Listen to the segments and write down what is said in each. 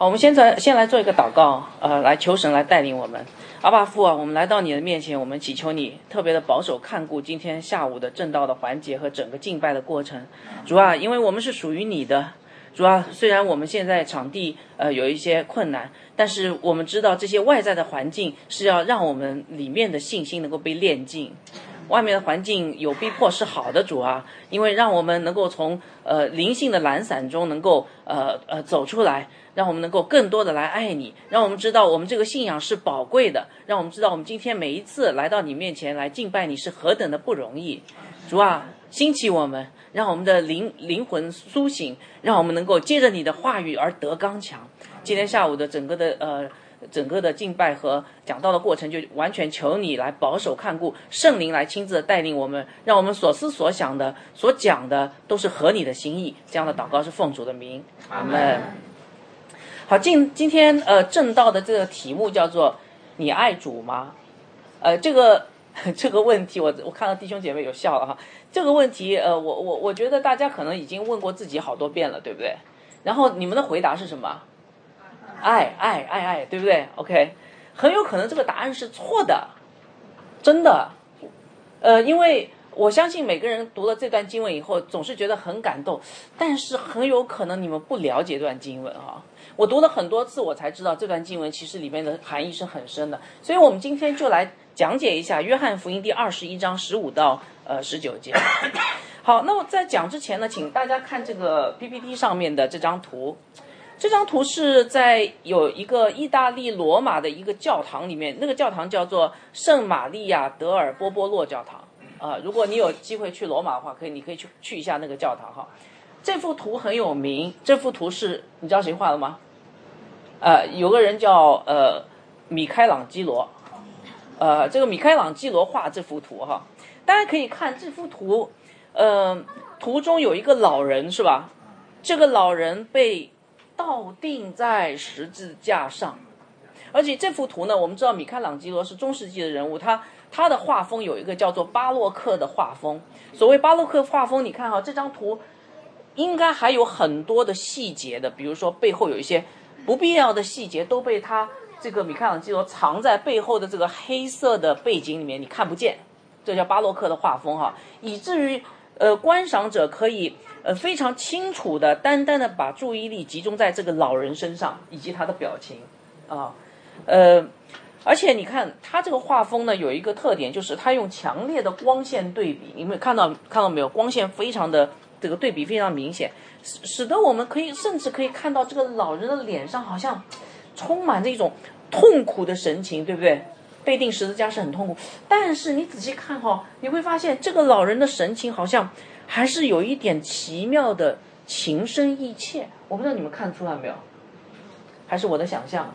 好，我们先来做一个祷告，来求神来带领我们。阿爸父啊，我们来到你的面前，我们祈求你特别的保守看顾今天下午的正道的环节和整个敬拜的过程。主啊，因为我们是属于你的。主啊，虽然我们现在场地有一些困难，但是我们知道这些外在的环境是要让我们里面的信心能够被炼净。外面的环境有逼迫是好的，主啊，因为让我们能够从灵性的懒散中能够走出来，让我们能够更多的来爱你，让我们知道我们这个信仰是宝贵的，让我们知道我们今天每一次来到你面前来敬拜你是何等的不容易。主啊，兴起我们，让我们的灵魂苏醒，让我们能够接着你的话语而得刚强。今天下午的整个的敬拜和讲道的过程，就完全求你来保守看顾，圣灵来亲自的带领我们，让我们所思所想的所讲的都是合你的心意。这样的祷告是奉主的名，阿们。好，今天正道的这个题目叫做你爱主吗？这个问题我看到弟兄姐妹有笑了哈。这个问题我觉得大家可能已经问过自己好多遍了，对不对？然后你们的回答是什么？爱，对不对 ？OK， 很有可能这个答案是错的，真的。因为我相信每个人读了这段经文以后，总是觉得很感动，但是很有可能你们不了解这段经文哈。我读了很多次，我才知道这段经文其实里面的含义是很深的。所以我们今天就来讲解一下约翰福音第21章15到19节。好，那么在讲之前呢，请大家看这个 PPT 上面的这张图。这张图是在有一个意大利罗马的一个教堂里面，那个教堂叫做圣玛利亚德尔波波洛教堂。如果你有机会去罗马的话，你可以去一下那个教堂哈。这幅图很有名，这幅图是你知道谁画的吗？有个人叫米开朗基罗。这个米开朗基罗画这幅图哈，大家可以看这幅图，图中有一个老人是吧？这个老人被倒钉在十字架上，而且这幅图呢，我们知道米开朗基罗是中世纪的人物，他的画风有一个叫做巴洛克的画风。所谓巴洛克画风，你看哈，这张图应该还有很多的细节的，比如说背后有一些不必要的细节都被他这个米开朗基罗藏在背后的这个黑色的背景里面，你看不见，这叫巴洛克的画风哈，以至于观赏者可以非常清楚的单单的把注意力集中在这个老人身上以及他的表情啊。而且你看他这个画风呢，有一个特点，就是他用强烈的光线对比，你们看到没有？光线非常的这个对比非常明显，使得我们甚至可以看到这个老人的脸上好像充满着一种痛苦的神情，对不对？被钉十字架是很痛苦，但是你仔细看你会发现这个老人的神情好像还是有一点奇妙的情深意切。我不知道你们看出来没有，还是我的想象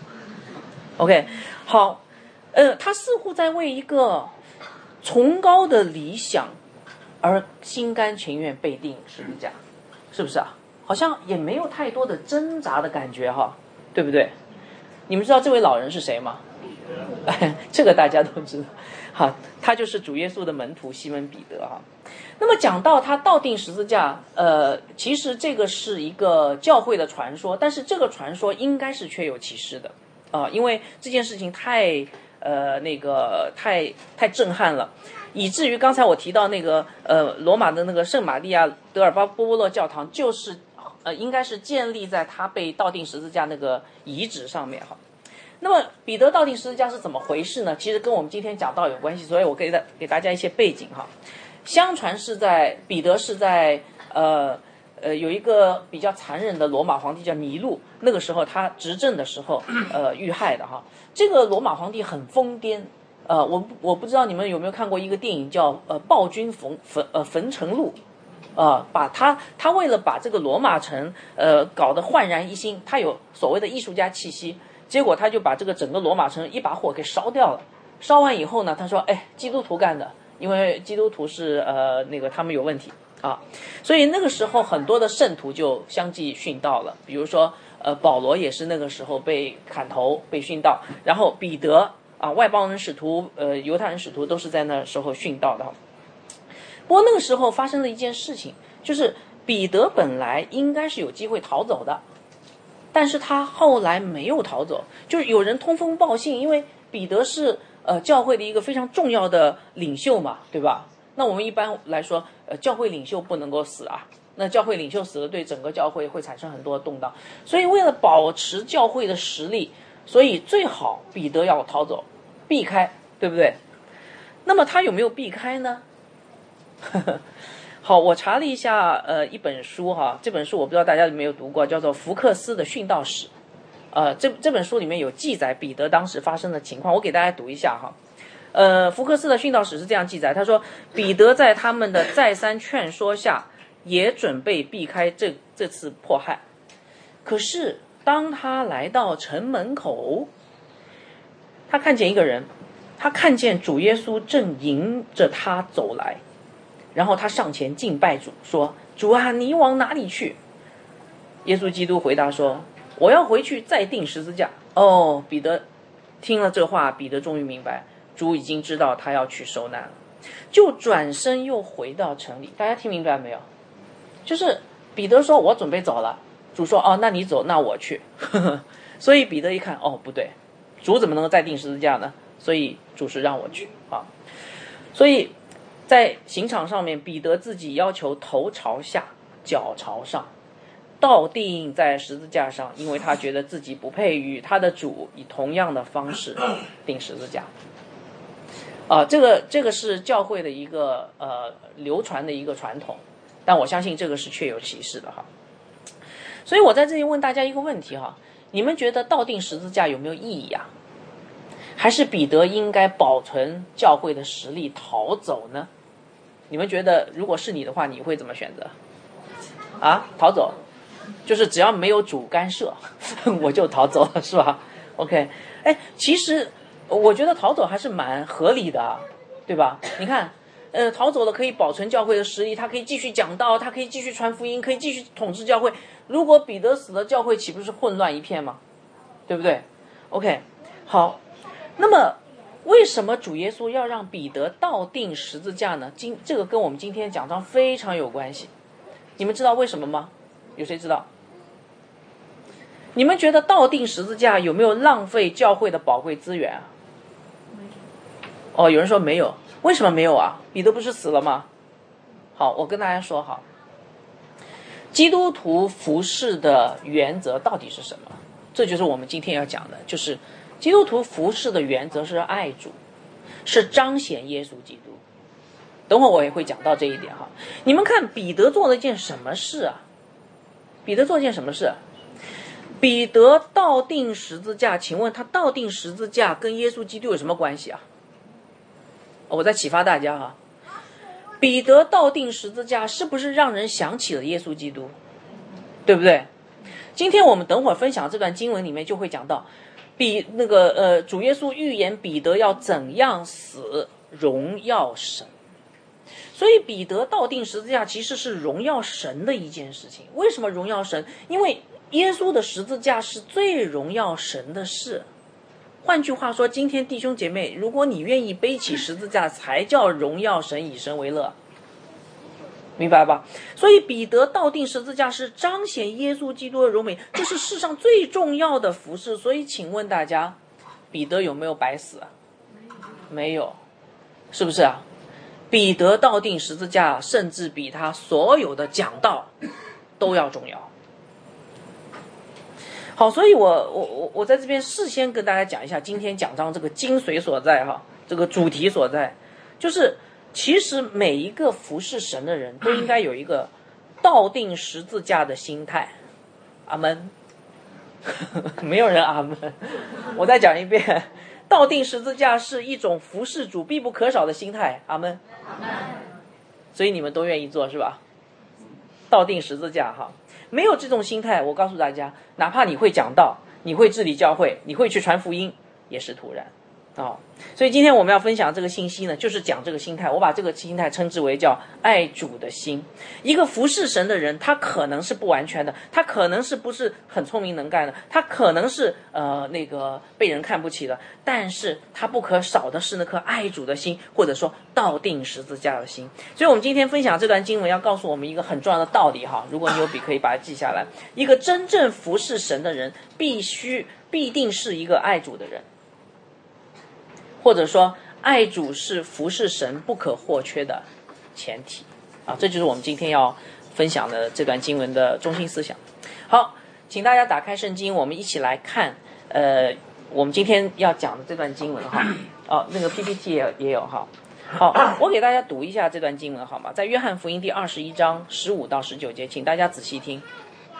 ？OK， 好，他似乎在为一个崇高的理想而心甘情愿被钉十字架，是不是啊？好像也没有太多的挣扎的感觉哈，对不对？你们知道这位老人是谁吗？这个大家都知道，好，他就是主耶稣的门徒西门彼得哈。那么讲到他倒钉十字架，其实这个是一个教会的传说，但是这个传说应该是确有其事的因为这件事情太震撼了，以至于刚才我提到那个罗马的那个圣玛利亚德尔波波洛教堂，就是应该是建立在他被倒钉十字架那个遗址上面哈。那么彼得倒钉十字架是怎么回事呢？其实跟我们今天讲道有关系，所以我给大家一些背景哈。相传彼得是在有一个比较残忍的罗马皇帝叫尼禄，那个时候他执政的时候遇害的哈。这个罗马皇帝很疯癫，我不知道你们有没有看过一个电影叫暴君焚城录。他为了把这个罗马城搞得焕然一新，他有所谓的艺术家气息，结果他就把这个整个罗马城一把火给烧掉了。烧完以后呢，他说基督徒干的，因为基督徒是他们有问题啊，所以那个时候很多的圣徒就相继殉道了。比如说保罗也是那个时候被砍头被殉道，然后彼得外邦人使徒犹太人使徒都是在那时候殉道的。不过那个时候发生了一件事情，就是彼得本来应该是有机会逃走的， 但是他后来没有逃走，就是有人通风报信，因为彼得是教会的一个非常重要的领袖嘛，对吧？那我们一般来说，教会领袖不能够死啊，那教会领袖死了，对整个教会会产生很多的动荡，所以为了保持教会的实力，所以最好彼得要逃走，避开，对不对？那么他有没有避开呢？好，我查了一下，一本书哈，这本书我不知道大家有没有读过，叫做福克斯的殉道史。这本书里面有记载彼得当时发生的情况，我给大家读一下哈。福克斯的殉道史是这样记载，他说彼得在他们的再三劝说下，也准备避开这次迫害。可是当他来到城门口，他看见一个人，他看见主耶稣正迎着他走来，然后他上前敬拜主，说：主啊，你往哪里去？耶稣基督回答说：我要回去再钉十字架。哦，彼得听了这话，彼得终于明白主已经知道他要去受难了，就转身又回到城里。大家听明白没有？就是彼得说我准备走了，主说哦，那你走，那我去。所以彼得一看，哦，不对，主怎么能够再钉十字架呢？所以主是让我去啊。所以在刑场上面，彼得自己要求头朝下，脚朝上，倒钉在十字架上，因为他觉得自己不配与他的主以同样的方式钉十字架。这个是教会的一个流传的一个传统，但我相信这个是确有其事的哈。所以我在这里问大家一个问题哈，你们觉得倒钉十字架有没有意义啊？还是彼得应该保存教会的实力逃走呢？你们觉得如果是你的话，你会怎么选择？逃走，就是只要没有主干涉，我就逃走了，是吧 ？OK， 其实我觉得逃走还是蛮合理的，对吧？你看，逃走了可以保存教会的实力，他可以继续讲道，他可以继续传福音，可以继续统治教会。如果彼得死了，教会岂不是混乱一片吗？对不对 ？OK， 好，那么为什么主耶稣要让彼得倒钉十字架呢？这个跟我们今天讲章非常有关系。你们知道为什么吗？有谁知道？你们觉得倒钉十字架有没有浪费教会的宝贵资源啊？有人说没有，为什么没有啊？彼得不是死了吗？好，我跟大家说好，基督徒服事的原则到底是什么？这就是我们今天要讲的，就是基督徒服事的原则是爱主，是彰显耶稣基督。等会儿我也会讲到这一点哈。你们看彼得做了一件什么事啊？彼得做一件什么事？彼得倒钉十字架，请问他倒钉十字架跟耶稣基督有什么关系啊？我在启发大家哈。彼得倒钉十字架是不是让人想起了耶稣基督？对不对？今天我们等会儿分享这段经文里面就会讲到，主耶稣预言彼得要怎样死，荣耀神。所以彼得倒钉十字架其实是荣耀神的一件事情。为什么荣耀神？因为耶稣的十字架是最荣耀神的事。换句话说，今天弟兄姐妹，如果你愿意背起十字架，才叫荣耀神，以神为乐，明白吧？所以彼得倒钉十字架是彰显耶稣基督的荣美，这是世上最重要的服事。所以请问大家，彼得有没有白死啊？没有，是不是啊？彼得倒钉十字架甚至比他所有的讲道都要重要。好，所以我在这边事先跟大家讲一下今天讲章这个精髓所在哈，这个主题所在，就是其实每一个服侍神的人都应该有一个倒钉十字架的心态。阿们。没有人阿们。我再讲一遍，倒钉十字架是一种服侍主必不可少的心态。阿们。所以你们都愿意做是吧？倒钉十字架哈。没有这种心态，我告诉大家，哪怕你会讲道，你会治理教会，你会去传福音，也是徒然。 所以今天我们要分享这个信息呢，就是讲这个心态。我把这个心态称之为叫爱主的心。一个服侍神的人，他可能是不完全的，他可能是不是很聪明能干的，他可能是被人看不起的，但是他不可少的是那颗爱主的心，或者说道定十字架的心。所以我们今天分享这段经文，要告诉我们一个很重要的道理哈。如果你有笔，可以把它记下来。一个真正服侍神的人，必定是一个爱主的人。或者说爱主是服侍神不可或缺的前提这就是我们今天要分享的这段经文的中心思想。好，请大家打开圣经，我们一起来看我们今天要讲的这段经文哈。那个 PPT 也有哈。好，我给大家读一下这段经文好吗？在约翰福音第21章15到19节，请大家仔细听。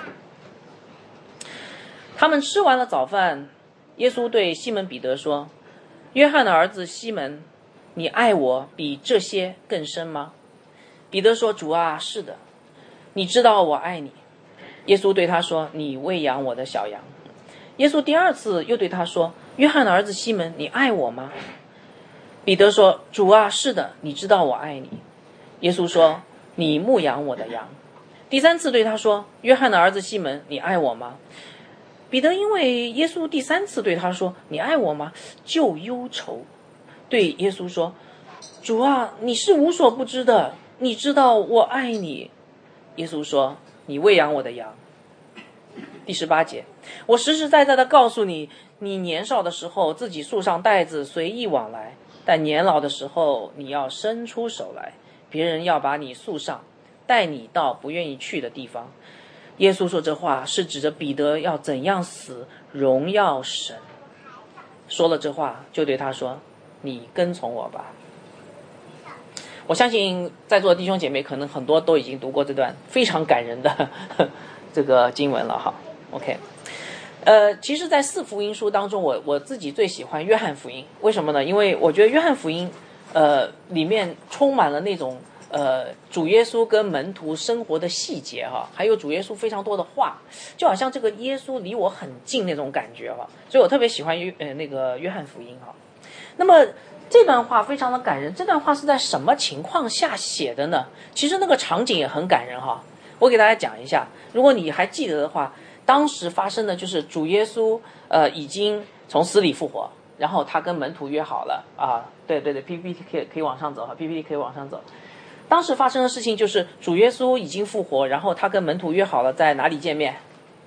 他们吃完了早饭，耶稣对西门彼得说，约翰的儿子西门，你爱我比这些更深吗？彼得说，主啊，是的，你知道我爱你。耶稣对他说，你喂养我的小羊。耶稣第二次又对他说，约翰的儿子西门，你爱我吗？彼得说，主啊，是的，你知道我爱你。耶稣说，你牧养我的羊。第三次对他说，约翰的儿子西门，你爱我吗？彼得因为耶稣第三次对他说，你爱我吗？就忧愁，对耶稣说，主啊，你是无所不知的，你知道我爱你。耶稣说，你喂养我的羊。第18节，我实实在在的告诉你，你年少的时候自己束上带子随意往来，但年老的时候你要伸出手来，别人要把你束上，带你到不愿意去的地方。耶稣说这话是指着彼得要怎样死荣耀神。说了这话就对他说，你跟从我吧。我相信在座的弟兄姐妹可能很多都已经读过这段非常感人的这个经文了哈。OK， 其实在4福音书当中，我自己最喜欢约翰福音。为什么呢？因为我觉得约翰福音里面充满了那种主耶稣跟门徒生活的细节哈，还有主耶稣非常多的话，就好像这个耶稣离我很近那种感觉哈，所以我特别喜欢那个约翰福音哈。那么这段话非常的感人，这段话是在什么情况下写的呢？其实那个场景也很感人哈，我给大家讲一下，如果你还记得的话，当时发生的就是主耶稣已经从死里复活，然后他跟门徒约好了对 PPT 可以往上走哈 ，PPT 可以往上走。当时发生的事情就是主耶稣已经复活，然后他跟门徒约好了在哪里见面？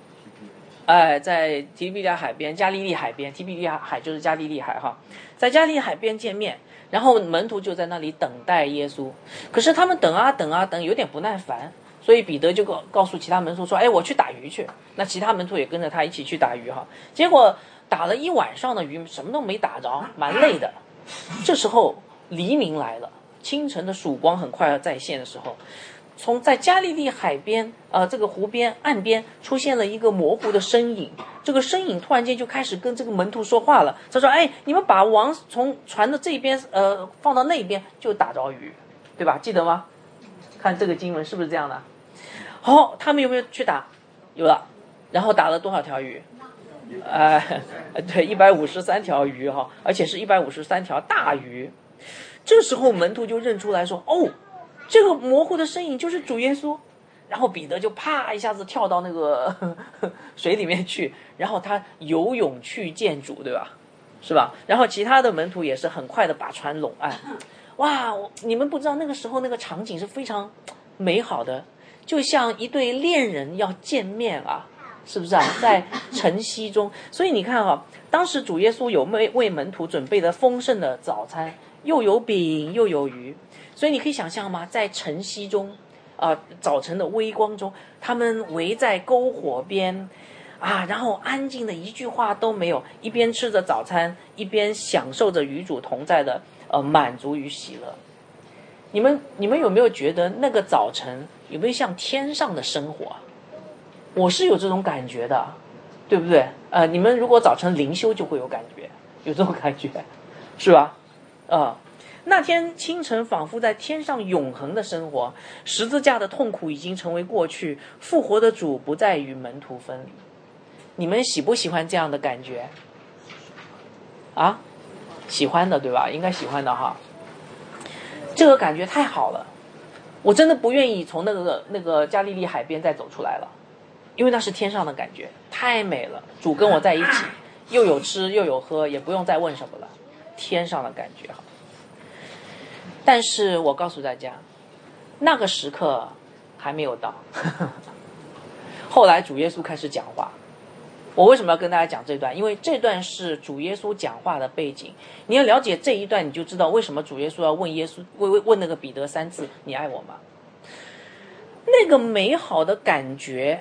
在提比利亚海边，加利利海边，提比利亚海就是加利利海哈，在加利利海边见面，然后门徒就在那里等待耶稣。可是他们等啊等啊等，有点不耐烦，所以彼得就告诉其他门徒说，我去打鱼去。那其他门徒也跟着他一起去打鱼哈。结果打了一晚上的鱼，什么都没打着，蛮累的。这时候黎明来了，清晨的曙光很快要再现的时候，在加利利海边这个湖边岸边出现了一个模糊的身影。这个身影突然间就开始跟这个门徒说话了。他说，你们把网从船的这边放到那边就打着鱼，对吧？记得吗？看这个经文是不是这样的？好，他们有没有去打？有了。然后打了多少条鱼？对，153条鱼哈，而且是153条大鱼。这时候门徒就认出来说，这个模糊的身影就是主耶稣。然后彼得就啪一下子跳到那个水里面去，然后他游泳去见主，对吧？是吧？然后其他的门徒也是很快的把船拢岸。哇，你们不知道那个时候那个场景是非常美好的，就像一对恋人要见面啊，是不是啊？在晨曦中。所以你看当时主耶稣有为门徒准备了丰盛的早餐，又有饼又有鱼。所以你可以想象吗？在晨曦中早晨的微光中，他们围在篝火边然后安静的一句话都没有，一边吃着早餐，一边享受着与主同在的满足与喜乐。你们有没有觉得那个早晨有没有像天上的生活？我是有这种感觉的，对不对？你们如果早晨灵修就会有感觉，有这种感觉，是吧？那天清晨仿佛在天上永恒的生活，十字架的痛苦已经成为过去，复活的主不再与门徒分离。你们喜不喜欢这样的感觉？ 喜欢的，对吧？应该喜欢的哈。这个感觉太好了，我真的不愿意从那个加利利海边再走出来了，因为那是天上的感觉，太美了。主跟我在一起，又有吃又有喝，也不用再问什么了，天上的感觉哈。但是我告诉大家，那个时刻还没有到。后来主耶稣开始讲话。我为什么要跟大家讲这段？因为这段是主耶稣讲话的背景。你要了解这一段，你就知道为什么主耶稣要问那个彼得3次：“你爱我吗？”那个美好的感觉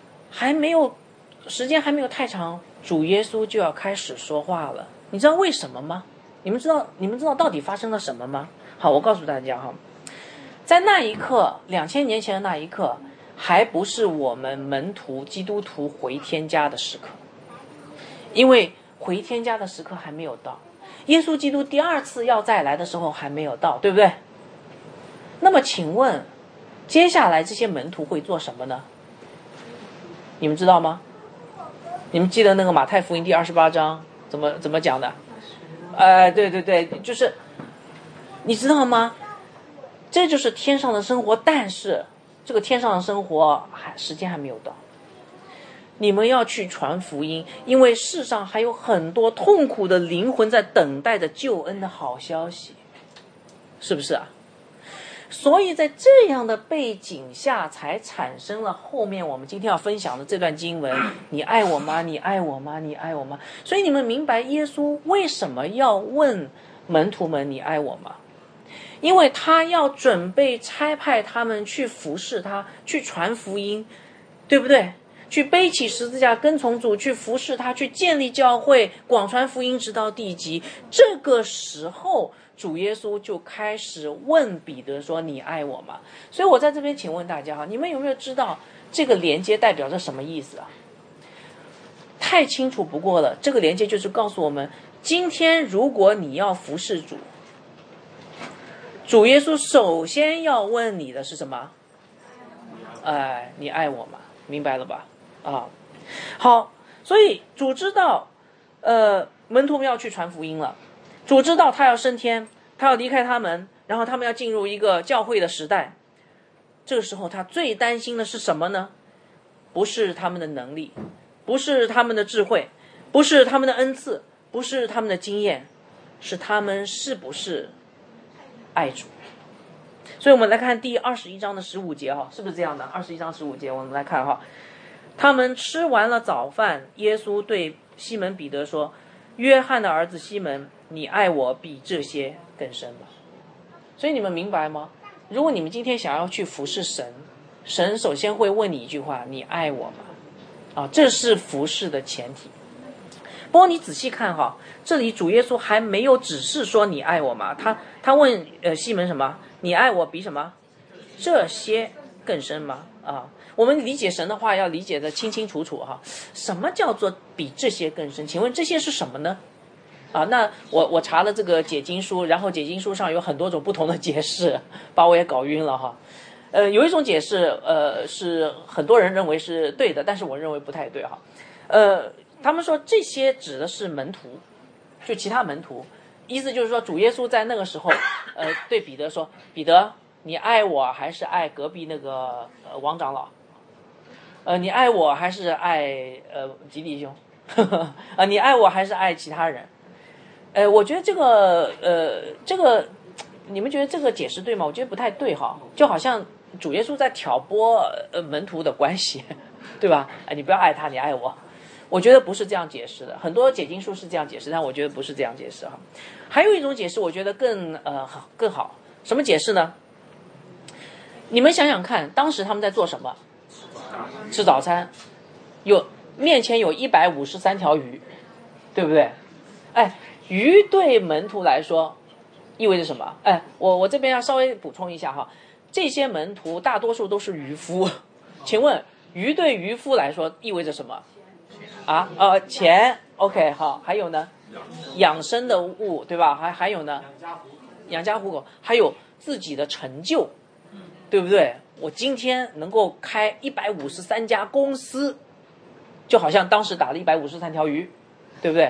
时间还没有太长，主耶稣就要开始说话了。你知道为什么吗？你们知道到底发生了什么吗？好，我告诉大家哈，在那一刻，2000年前的那一刻，还不是我们门徒基督徒回天家的时刻，因为回天家的时刻还没有到，耶稣基督第2次要再来的时候还没有到，对不对？那么请问接下来这些门徒会做什么呢？你们知道吗？你们记得那个马太福音第28章怎么讲的？对，就是你知道吗？这就是天上的生活，但是这个天上的生活时间还没有到。你们要去传福音，因为世上还有很多痛苦的灵魂在等待着救恩的好消息，是不是啊？所以在这样的背景下，才产生了后面我们今天要分享的这段经文：你爱我吗？你爱我吗？你爱我吗？所以你们明白耶稣为什么要问门徒们：你爱我吗？因为他要准备差派他们去服侍他，去传福音，对不对？去背起十字架跟从主，去服侍他，去建立教会，广传福音直到地极。这个时候主耶稣就开始问彼得说：你爱我吗？所以我在这边请问大家，你们有没有知道这个连接代表着什么意思啊？太清楚不过了，这个连接就是告诉我们，今天如果你要服侍主，主耶稣首先要问你的是什么？你爱我吗？明白了吧？好，所以主知道门徒们要去传福音了，主知道他要升天，他要离开他们，然后他们要进入一个教会的时代。这个时候他最担心的是什么呢？不是他们的能力，不是他们的智慧，不是他们的恩赐，不是他们的经验，是他们是不是爱主。所以我们来看第21章的15节是不是这样的？21章15节我们来看他们吃完了早饭，耶稣对西门彼得说：约翰的儿子西门，你爱我比这些更深了。所以你们明白吗？如果你们今天想要去服侍神，神首先会问你一句话：你爱我吗？这是服侍的前提。不过你仔细看这里主耶稣还没有只是说你爱我吗？他问西门什么？你爱我比什么？这些更深吗？我们理解神的话要理解的清清楚楚什么叫做比这些更深？请问这些是什么呢？那我查了这个解经书，然后解经书上有很多种不同的解释，把我也搞晕了有一种解释是很多人认为是对的，但是我认为不太对他们说这些指的是门徒，就其他门徒，意思就是说主耶稣在那个时候对彼得说：彼得，你爱我还是爱隔壁那个王长老？你爱我还是爱吉弟兄？你爱我还是爱其他人？我觉得这个你们觉得这个解释对吗？我觉得不太对就好像主耶稣在挑拨门徒的关系，对吧？你不要爱他，你爱我。我觉得不是这样解释的，很多解经书是这样解释，但我觉得不是这样解释还有一种解释，我觉得更好。什么解释呢？你们想想看，当时他们在做什么？吃早餐，面前有153条鱼，对不对？鱼对门徒来说意味着什么？我这边要稍微补充一下这些门徒大多数都是渔夫，请问鱼对渔夫来说意味着什么？钱 OK 好，还有呢？养生的物，对吧？还有呢？养家糊口，还有自己的成就，对不对？我今天能够开153家公司，就好像当时打了153条鱼，对不对？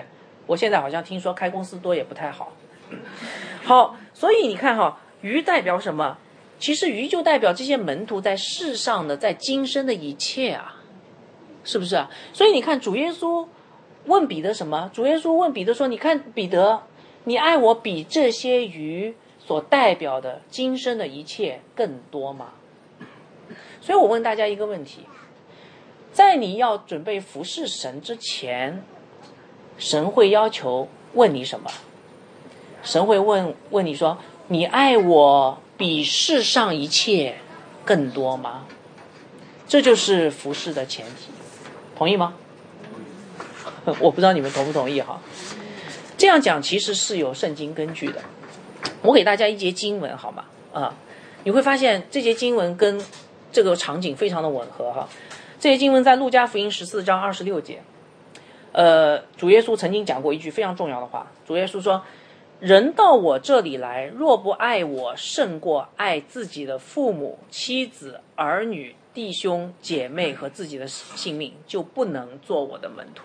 我现在好像听说开公司多也不太好。好，所以你看哈，鱼代表什么？其实鱼就代表这些门徒在世上的，在今生的一切啊，是不是啊？所以你看主耶稣问彼得什么？主耶稣问彼得说：“你看彼得，你爱我比这些鱼所代表的今生的一切更多吗？”所以我问大家一个问题，在你要准备服侍神之前，神会要求问你什么？神会问你说：“你爱我比世上一切更多吗？”这就是服侍的前提，同意吗？我不知道你们同不同意哈。这样讲其实是有圣经根据的。我给大家一节经文好吗？你会发现这节经文跟这个场景非常的吻合哈。这节经文在路加福音14章26节。主耶稣曾经讲过一句非常重要的话。主耶稣说：“人到我这里来，若不爱我胜过爱自己的父母、妻子、儿女、弟兄、姐妹和自己的性命，就不能做我的门徒。”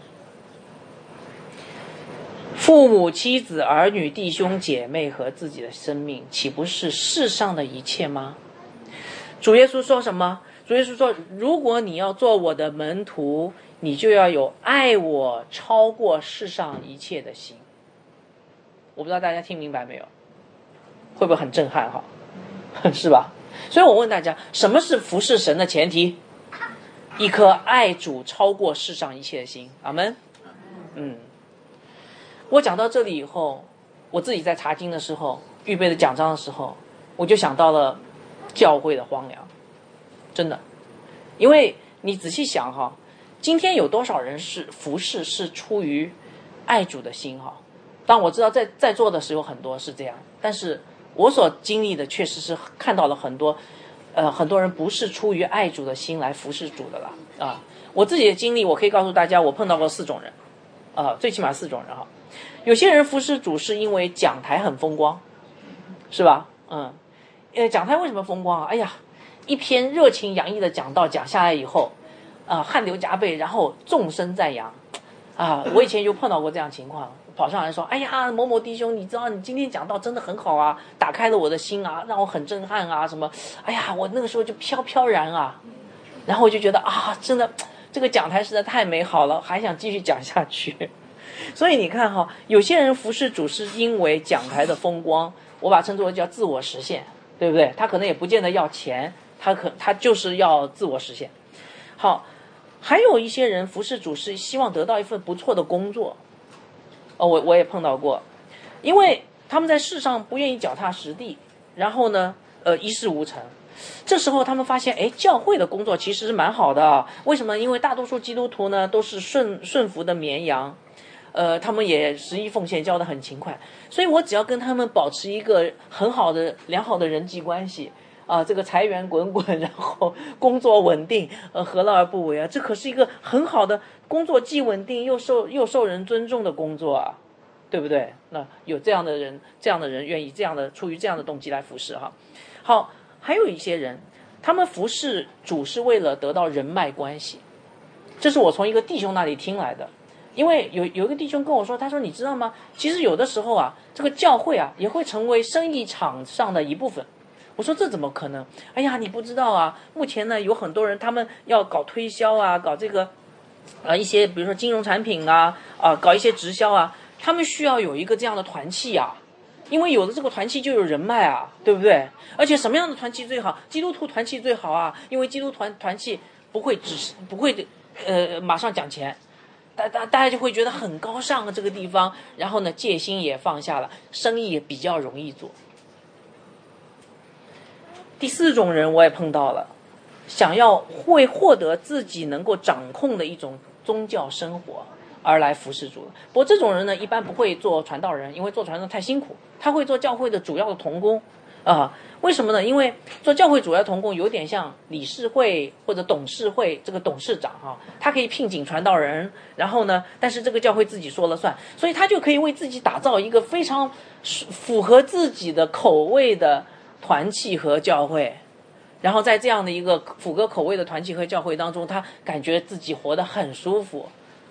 父母、妻子、儿女、弟兄、姐妹和自己的生命，岂不是世上的一切吗？主耶稣说什么？主耶稣说：“如果你要做我的门徒，你就要有爱我超过世上一切的心。”我不知道大家听明白没有？会不会很震撼哈？是吧？所以我问大家，什么是服侍神的前提？一颗爱主超过世上一切的心。阿们。我讲到这里以后，我自己在查经的时候，预备的讲章的时候，我就想到了教会的荒凉。真的，因为你仔细想哈，今天有多少人是服侍是出于爱主的心哈？当我知道在座的时候很多是这样，但是我所经历的确实是看到了很多人不是出于爱主的心来服侍主的了啊。我自己的经历，我可以告诉大家，我碰到过4种人最起码4种人哈。有些人服侍主是因为讲台很风光，是吧？讲台为什么风光啊？哎呀，一篇热情洋溢的讲道讲下来以后汗流浃背，然后众声赞扬我以前就碰到过这样情况，跑上来说：“哎呀，某某弟兄，你知道你今天讲道真的很好啊，打开了我的心啊，让我很震撼啊，什么？哎呀，我那个时候就飘飘然啊。”然后我就觉得真的这个讲台实在太美好了，还想继续讲下去。所以你看哈，有些人服侍主是因为讲台的风光，我把它称作为叫自我实现，对不对？他可能也不见得要钱，他就是要自我实现。好，还有一些人服侍主是希望得到一份不错的工作。我也碰到过，因为他们在世上不愿意脚踏实地，然后呢一事无成。这时候他们发现教会的工作其实是蛮好的为什么？因为大多数基督徒呢都是顺服的绵羊，他们也十一奉献，交得很勤快，所以我只要跟他们保持一个很好的良好的人际关系这个财源滚滚，然后工作稳定，何乐而不为啊？这可是一个很好的工作，既稳定又受人尊重的工作啊，对不对？那有这样的人愿意出于这样的动机来服侍哈。好，还有一些人，他们服侍主是为了得到人脉关系，这是我从一个弟兄那里听来的。因为有一个弟兄跟我说，他说你知道吗？其实有的时候这个教会也会成为生意场上的一部分。我说这怎么可能？哎呀，你不知道目前呢有很多人他们要搞推销搞这个一些比如说金融产品搞一些直销他们需要有一个这样的团契因为有了这个团契就有人脉对不对？而且什么样的团契最好？基督徒团契最好因为基督团契不会马上讲钱。大家就会觉得很高尚这个地方，然后呢戒心也放下了，生意也比较容易做。第4种人我也碰到了，想要会获得自己能够掌控的一种宗教生活而来服侍主。不过这种人呢一般不会做传道人，因为做传道太辛苦，他会做教会的主要的同工为什么呢？因为做教会主要同工有点像理事会或者董事会这个董事长他可以聘请传道人，然后呢但是这个教会自己说了算，所以他就可以为自己打造一个非常符合自己的口味的团契和教会，然后在这样的一个符合口味的团契和教会当中，他感觉自己活得很舒服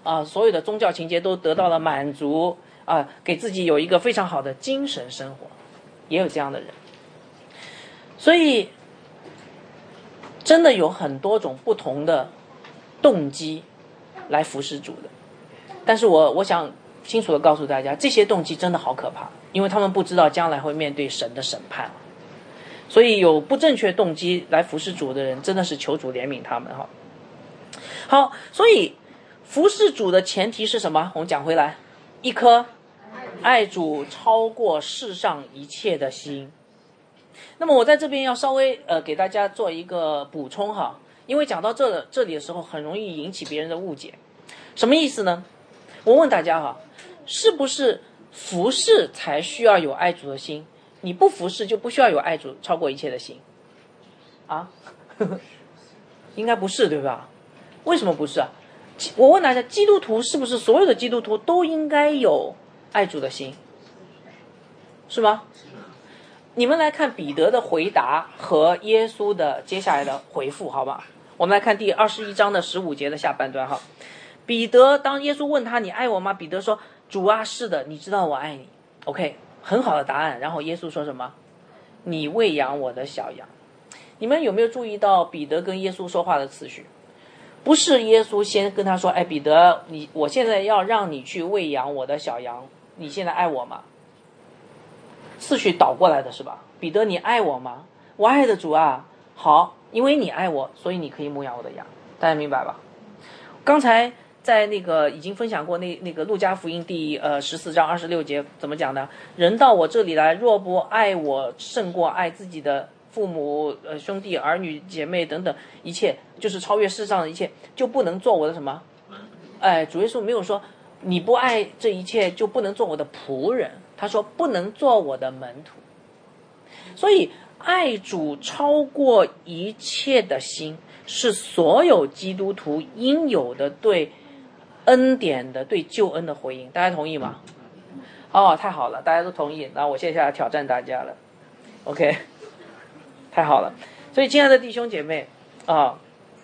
啊，所有的宗教情节都得到了满足啊，给自己有一个非常好的精神生活，也有这样的人。所以真的有很多种不同的动机来服侍主的，但是我想清楚的告诉大家，这些动机真的好可怕，因为他们不知道将来会面对神的审判。所以有不正确动机来服侍主的人，真的是求主怜悯他们哈。好，所以服侍主的前提是什么？我们讲回来，一颗爱主超过世上一切的心。那么我在这边要稍微给大家做一个补充哈，因为讲到这里的时候，很容易引起别人的误解。什么意思呢？我问大家哈，是不是服侍才需要有爱主的心？你不服侍就不需要有爱主超过一切的心啊？应该不是对吧？为什么不是啊？我问大家，基督徒是不是所有的基督徒都应该有爱主的心？是吗？你们来看彼得的回答和耶稣的接下来的回复，好吧？我们来看第21章的15节的下半段哈。彼得当耶稣问他你爱我吗？彼得说主啊，是的，你知道我爱你。 OK， 很好的答案。然后耶稣说什么？你喂养我的小羊。你们有没有注意到彼得跟耶稣说话的次序？不是耶稣先跟他说，哎，彼得，我现在要让你去喂养我的小羊，你现在爱我吗？次序倒过来的是吧？彼得，你爱我吗？我爱的主啊。好，因为你爱我，所以你可以牧养我的羊。大家明白吧？刚才在那个已经分享过那个路加福音第14章26节怎么讲呢？人到我这里来，若不爱我胜过爱自己的父母、兄弟、儿女、姐妹等等一切，就是超越世上的一切，就不能做我的什么？哎，主耶稣没有说你不爱这一切就不能做我的仆人，他说不能做我的门徒。所以爱主超过一切的心，是所有基督徒应有的对恩典的、对救恩的回应。大家同意吗？哦，太好了，大家都同意。那我接下来挑战大家了。 OK， 太好了。所以亲爱的弟兄姐妹啊，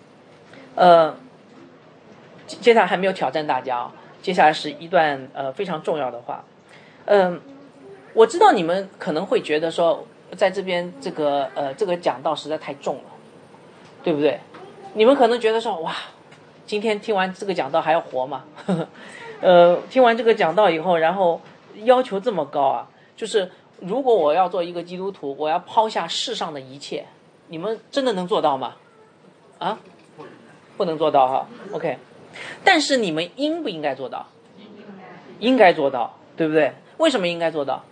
接下来还没有挑战大家啊，接下来是一段非常重要的话。我知道你们可能会觉得说，在这边这个讲道实在太重了，对不对？你们可能觉得说，哇，今天听完这个讲道还要活吗？听完这个讲道以后，然后要求这么高啊，就是如果我要做一个基督徒，我要抛下世上的一切，你们真的能做到吗？啊，不能做到哈。OK， 但是你们应不应该做到？应该做到，对不对？为什么应该做到？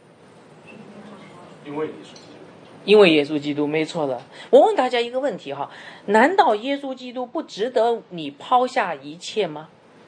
因为耶稣基督，没错的。我问大家一个问题哈，难道耶稣基督不值得你抛下一切吗？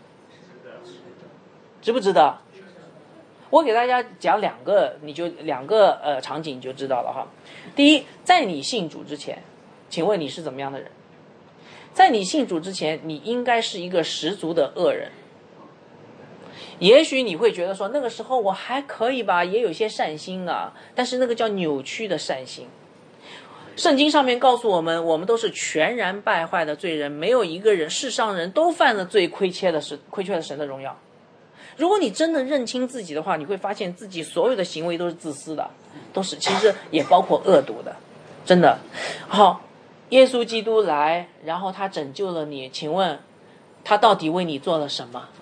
值不值得？我给大家讲两个场景你就知道了哈。第一，在你信主之前，请问你是怎么样的人？在你信主之前，你应该是一个十足的恶人。也许你会觉得说，那个时候我还可以吧，也有一些善心啊，但是那个叫扭曲的善心。圣经上面告诉我们，我们都是全然败坏的罪人，没有一个人，世上人都犯了罪，亏缺了神的荣耀。如果你真的认清自己的话，你会发现自己所有的行为都是自私的，其实也包括恶毒的，真的。好，耶稣基督来，然后他拯救了你，请问他到底为你做了什么？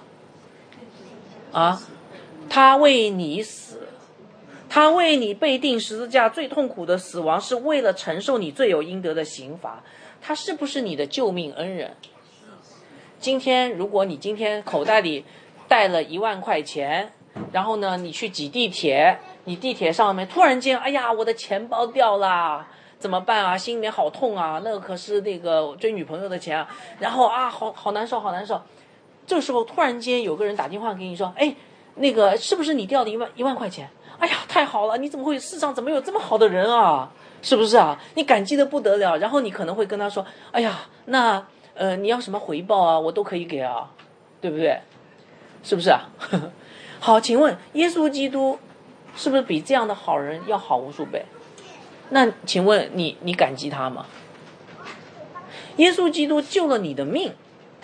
啊，他为你死，他为你被钉十字架最痛苦的死亡，是为了承受你罪有应得的刑罚。他是不是你的救命恩人？今天如果你今天口袋里带了1万块钱，然后呢你去挤地铁，你地铁上面突然间，哎呀，我的钱包掉了，怎么办啊？心里面好痛啊，那个可是那个追女朋友的钱啊，然后啊好难受好难受。这个时候突然间有个人打电话给你说，哎，那个是不是你掉了一万块钱？哎呀，太好了，你怎么会，世上怎么有这么好的人啊？是不是啊？你感激的不得了，然后你可能会跟他说，哎呀，那你要什么回报啊，我都可以给啊，对不对？是不是啊？好，请问耶稣基督是不是比这样的好人要好无数倍？那请问你感激他吗？耶稣基督救了你的命，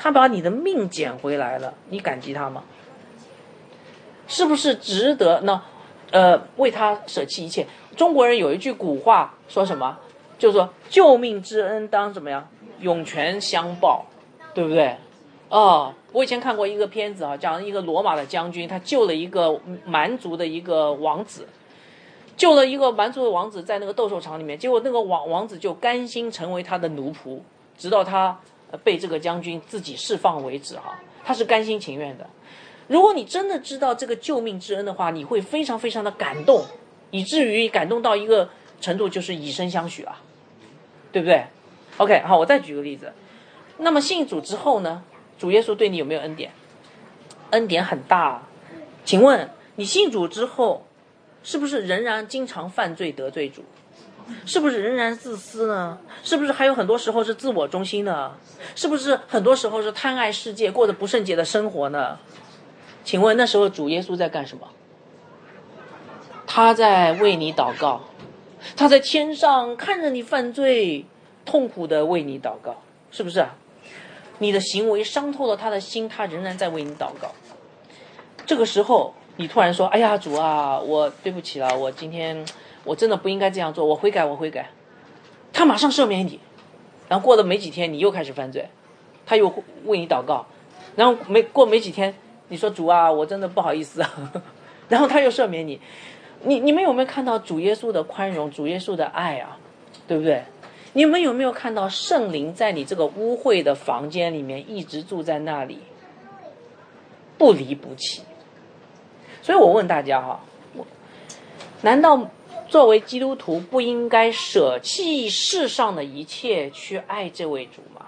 他把你的命捡回来了，你感激他吗？是不是值得呢？为他舍弃一切。中国人有一句古话说什么？就是说救命之恩当怎么样？涌泉相报，对不对？我以前看过一个片子讲一个罗马的将军，他救了一个蛮族的一个王子，救了一个蛮族的王子在那个斗兽场里面，结果那个王子就甘心成为他的奴仆，直到他被这个将军自己释放为止他是甘心情愿的。如果你真的知道这个救命之恩的话，你会非常非常的感动，以至于感动到一个程度，就是以身相许对不对 ？OK， 好，我再举个例子。那么信主之后呢，主耶稣对你有没有恩典？恩典很大。请问你信主之后，是不是仍然经常犯罪得罪主？是不是仍然自私呢？是不是还有很多时候是自我中心呢？是不是很多时候是贪爱世界，过着不圣洁的生活呢？请问那时候主耶稣在干什么？他在为你祷告，他在天上看着你犯罪，痛苦的为你祷告，是不是你的行为伤透了他的心，他仍然在为你祷告。这个时候你突然说，哎呀主啊，我对不起了，我今天我真的不应该这样做，我悔改。他马上赦免你，然后过了没几天你又开始犯罪，他又为你祷告，然后过没几天你说主啊，我真的不好意思然后他又赦免你。你们有没有看到主耶稣的宽容，主耶稣的爱对不对？你们有没有看到圣灵在你这个污秽的房间里面一直住在那里，不离不弃？所以我问大家难道作为基督徒不应该舍弃世上的一切去爱这位主吗？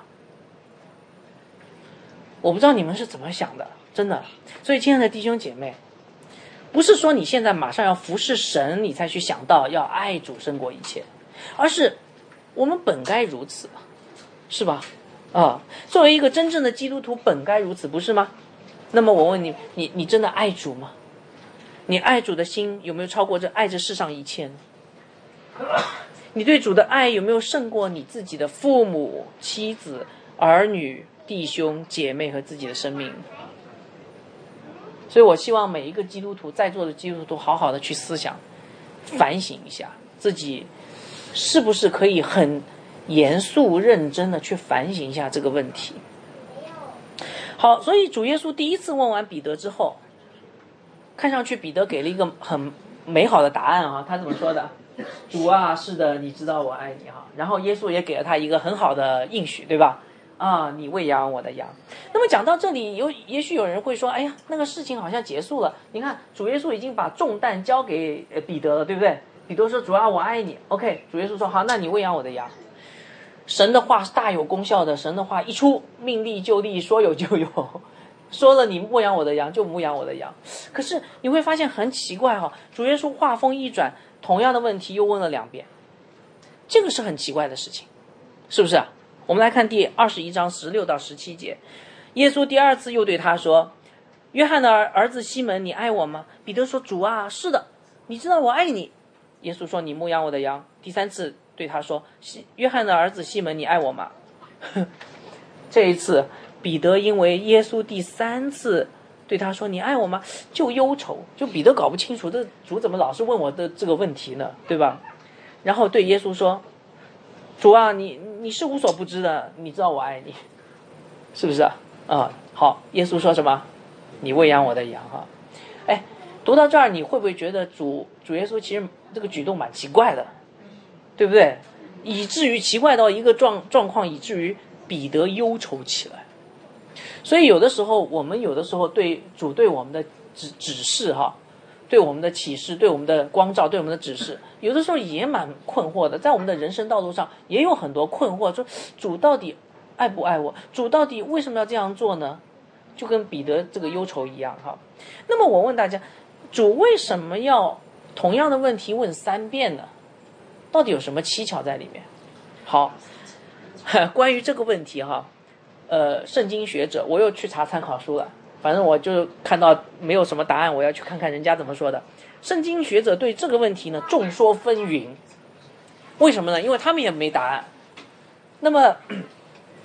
我不知道你们是怎么想的，真的。所以亲爱的弟兄姐妹，不是说你现在马上要服侍神你才去想到要爱主胜过一切，而是我们本该如此，是吧？作为一个真正的基督徒本该如此，不是吗？那么我问你，你真的爱主吗？你爱主的心有没有超过这爱这世上一切呢？你对主的爱有没有胜过你自己的父母、妻子、儿女、弟兄、姐妹和自己的生命？所以我希望每一个基督徒，在座的基督徒好好的去思想反省一下自己是不是可以很严肃认真的去反省一下这个问题。好，所以主耶稣第一次问完彼得之后，看上去彼得给了一个很美好的答案他怎么说的？主啊，是的，你知道我爱你然后耶稣也给了他一个很好的应许，对吧？你喂养我的羊。那么讲到这里，也许有人会说，哎呀，那个事情好像结束了。你看主耶稣已经把重担交给彼得了，对不对？彼得说，主啊，我爱你。 OK， 主耶稣说，好，那你喂养我的羊。神的话是大有功效的，神的话一出，命立就立，说有就有，说了你牧养我的羊就牧养我的羊。可是你会发现很奇怪主耶稣话锋一转，同样的问题又问了2遍，这个是很奇怪的事情，是不是我们来看第21章16到17节，耶稣第2次又对他说，约翰的儿子西门，你爱我吗？彼得说，主啊，是的，你知道我爱你。耶稣说，你牧养我的羊。第3次对他说，约翰的儿子西门，你爱我吗？这一次彼得因为耶稣第3次对他说你爱我吗就忧愁，就彼得搞不清楚这主怎么老是问我的这个问题呢，对吧？然后对耶稣说，主啊，你是无所不知的，你知道我爱你，是不是好，耶稣说什么？你喂养我的羊读到这儿，你会不会觉得主耶稣其实这个举动蛮奇怪的，对不对？以至于奇怪到一个状况，以至于彼得忧愁起来。所以有的时候我们对主对我们的指示对我们的启示，对我们的光照，对我们的指示，有的时候也蛮困惑的，在我们的人生道路上也有很多困惑，说主到底爱不爱我？主到底为什么要这样做呢？就跟彼得这个忧愁一样那么我问大家，主为什么要同样的问题问3遍呢？到底有什么蹊跷在里面？好，关于这个问题圣经学者，我又去查参考书了，反正我就看到没有什么答案，我要去看看人家怎么说的。圣经学者对这个问题呢众说纷纭，为什么呢？因为他们也没答案。那么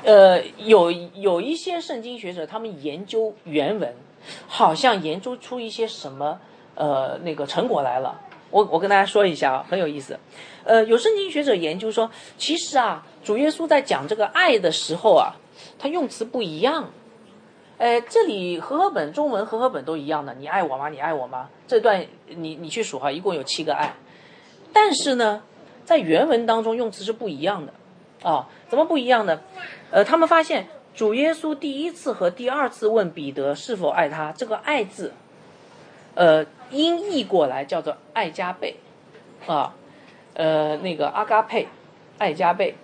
有一些圣经学者，他们研究原文，好像研究出一些什么那个成果来了。我跟大家说一下啊，很有意思。有圣经学者研究说，其实啊，主耶稣在讲这个爱的时候啊，他用词不一样。这里和合本中文和合本都一样的，你爱我吗？你爱我吗？这段你去数哈，一共有7个爱。但是呢，在原文当中用词是不一样的啊。怎么不一样呢？他们发现主耶稣第一次和第二次问彼得是否爱他，这个爱字音译过来叫做爱加倍啊，那个阿嘎佩，爱加倍。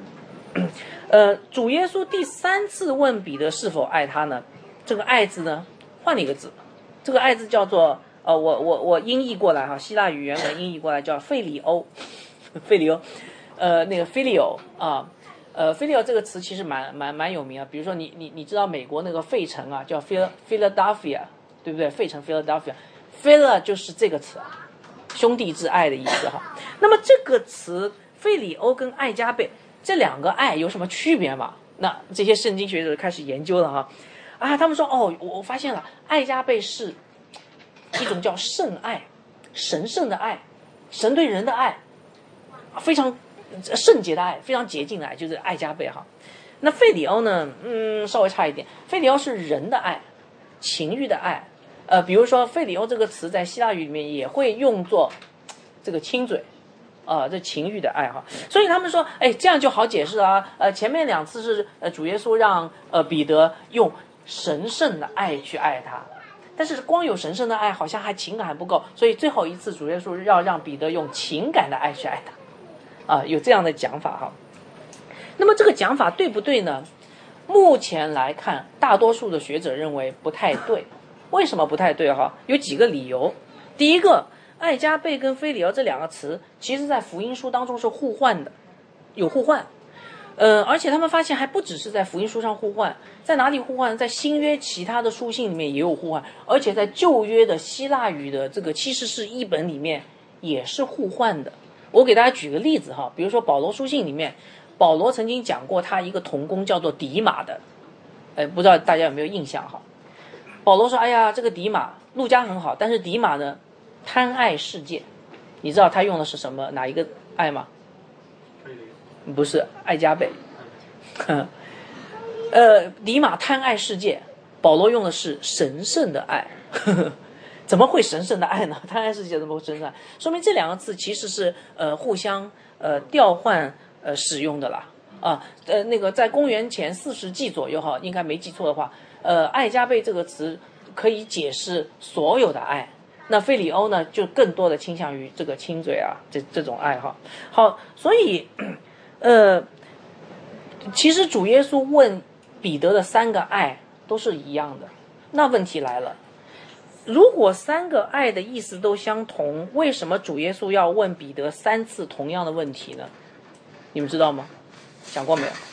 主耶稣第3次问彼得是否爱他呢，这个爱字呢换了一个字，这个爱字叫做我音译过来哈，希腊语原文音译过来叫费里欧，费里欧，那个 filio 啊，filio 这个词其实蛮有名啊。比如说你知道美国那个费城啊，叫 Philadelphia， 对不对？费城 Philadelphia，Phila 就是这个词，兄弟之爱的意思哈。那么这个词费里欧跟爱加倍这2个爱有什么区别吗？那这些圣经学者开始研究了哈。他们说我发现了，爱加倍是一种叫圣爱，神圣的爱，神对人的爱，非常圣洁的爱，非常洁净的爱，就是爱加倍哈。那费里欧呢，稍微差一点，费里欧是人的爱，情欲的爱。比如说费里欧这个词在希腊语里面也会用作这个亲嘴。这情欲的爱哈，所以他们说，这样就好解释啊。前面2次是主耶稣让彼得用神圣的爱去爱他，但是光有神圣的爱好像情感还不够，所以最后一次主耶稣要让彼得用情感的爱去爱他，有这样的讲法哈。那么这个讲法对不对呢？目前来看，大多数的学者认为不太对。为什么不太对哈？有几个理由。第一个，爱加倍跟菲里欧这2个词，其实在福音书当中是互换的，有互换。而且他们发现还不只是在福音书上互换，在哪里互换？在新约其他的书信里面也有互换，而且在旧约的希腊语的这个七十士译本里面也是互换的。我给大家举个例子哈，比如说保罗书信里面，保罗曾经讲过他一个同工叫做迪马的，不知道大家有没有印象哈？保罗说，这个迪马，路加很好，但是迪马呢贪爱世界，你知道他用的是什么？哪一个爱吗？不是，爱加倍。迪马贪爱世界，保罗用的是神圣的爱。怎么会神圣的爱呢？贪爱世界怎么会神圣爱？说明这2个字其实是互相调换使用的啦。那个在公元前40纪左右哈，应该没记错的话，爱加倍这个词可以解释所有的爱。那费里欧呢，就更多的倾向于这个亲嘴啊，这种爱哈。好，所以其实主耶稣问彼得的3个爱都是一样的。那问题来了，如果3个爱的意思都相同，为什么主耶稣要问彼得3次同样的问题呢？你们知道吗？想过没有？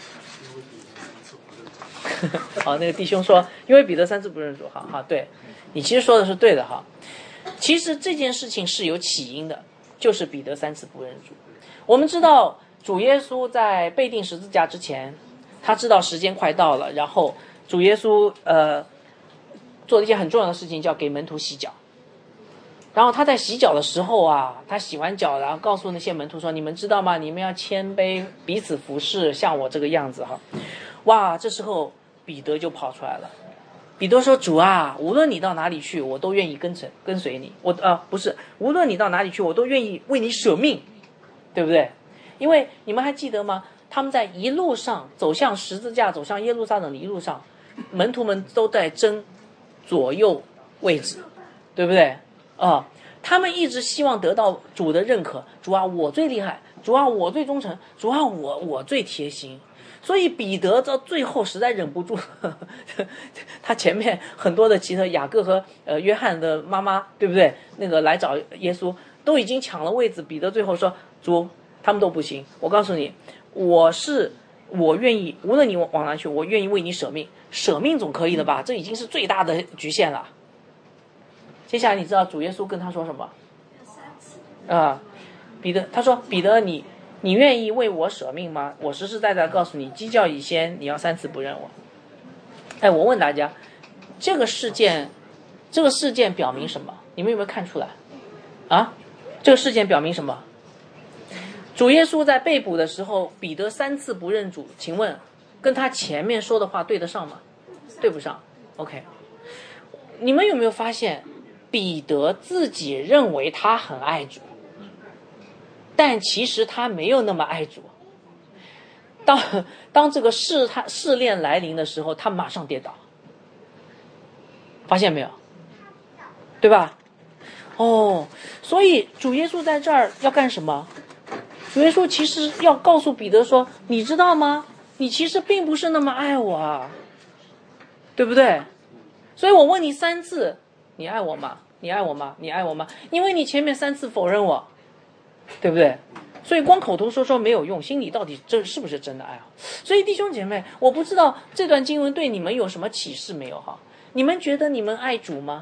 好，那个弟兄说，因为彼得3次不认主。好，对，你其实说的是对的哈。其实这件事情是有起因的，就是彼得3次不认主。我们知道主耶稣在被钉十字架之前，他知道时间快到了，然后主耶稣做了一件很重要的事情，叫给门徒洗脚。然后他在洗脚的时候啊，他洗完脚，然后告诉那些门徒说，你们知道吗？你们要谦卑，彼此服侍，像我这个样子哈。哇，这时候彼得就跑出来了。彼得说，主啊，无论你到哪里去，我都愿意跟随你。不是，无论你到哪里去，我都愿意为你舍命，对不对？因为你们还记得吗？他们在一路上走向十字架，走向耶路撒冷的一路上，门徒们都在争左右位置，对不对？他们一直希望得到主的认可。主啊，我最厉害；主啊，我最忠诚；主啊，我最贴心。所以彼得到最后实在忍不住，他前面很多的其他雅各和约翰的妈妈，对不对？那个来找耶稣都已经抢了位子，彼得最后说，主，他们都不行。我告诉你，我愿意，无论你往哪去，我愿意为你舍命。舍命总可以了吧？这已经是最大的局限了。接下来你知道主耶稣跟他说什么？彼得，他说，彼得， 你愿意为我舍命吗？我实实在在告诉你，鸡叫以先，你要3次不认我。哎，我问大家，这个事件表明什么？你们有没有看出来？啊，这个事件表明什么？主耶稣在被捕的时候，彼得3次不认主，请问跟他前面说的话对得上吗？对不上。OK， 你们有没有发现，彼得自己认为他很爱主，但其实他没有那么爱主。当这个试炼来临的时候，他马上跌倒，发现没有？对吧？所以主耶稣在这儿要干什么？主耶稣其实要告诉彼得说，你知道吗？你其实并不是那么爱我啊，对不对？所以我问你3次，你爱我吗？你爱我吗？你爱我吗？因为你前面3次否认我，对不对？所以光口头说没有用，心里到底这是不是真的爱啊？所以弟兄姐妹，我不知道这段经文对你们有什么启示没有哈？你们觉得你们爱主吗？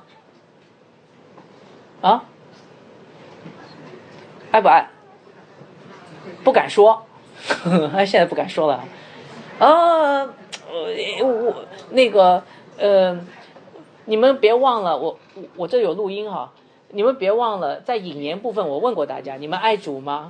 啊？爱不爱？不敢说，现在不敢说了。你们别忘了，我这有录音哈，你们别忘了，在引言部分我问过大家，你们爱主吗？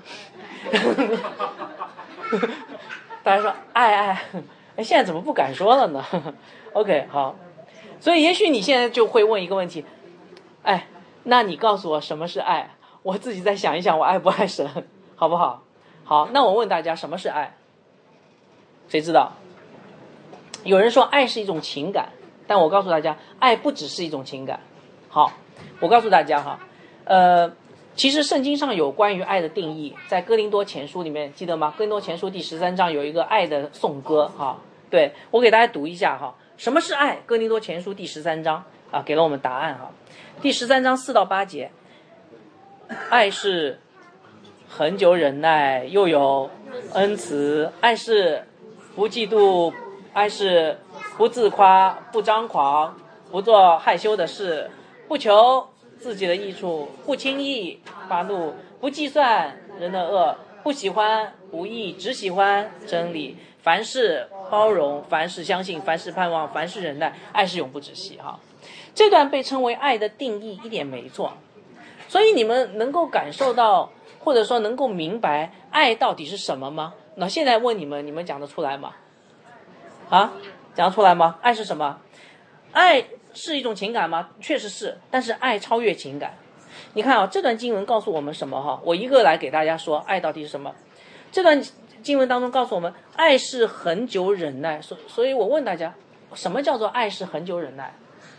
大家说爱，现在怎么不敢说了呢？OK， 好，所以也许你现在就会问一个问题，那你告诉我什么是爱？我自己再想一想，我爱不爱神，好不好？好，那我问大家，什么是爱？谁知道？有人说爱是一种情感，但我告诉大家，爱不只是一种情感。好，我告诉大家哈，其实圣经上有关于爱的定义，在哥林多前书里面记得吗？哥林多前书第13章有一个爱的颂歌哈，对，我给大家读一下哈，什么是爱？哥林多前书第13章啊，给了我们答案哈，第13章4到8节，爱是恒久忍耐，又有恩慈，爱是不嫉妒，爱是不自夸，不张狂，不做害羞的事，不求自己的益处，不轻易发怒，不计算人的恶，不喜欢不义，只喜欢真理。凡事包容，凡事相信，凡事盼望，凡事忍耐，爱是永不止息哈。这段被称为爱的定义一点没错，所以你们能够感受到，或者说能够明白爱到底是什么吗？那现在问你们，你们讲得出来吗？啊，讲得出来吗？爱是什么？爱是一种情感吗？确实是，但是爱超越情感。你看啊，这段经文告诉我们什么哈？我一个来给大家说，爱到底是什么？这段经文当中告诉我们，爱是恒久忍耐。所以我问大家，什么叫做爱是恒久忍耐？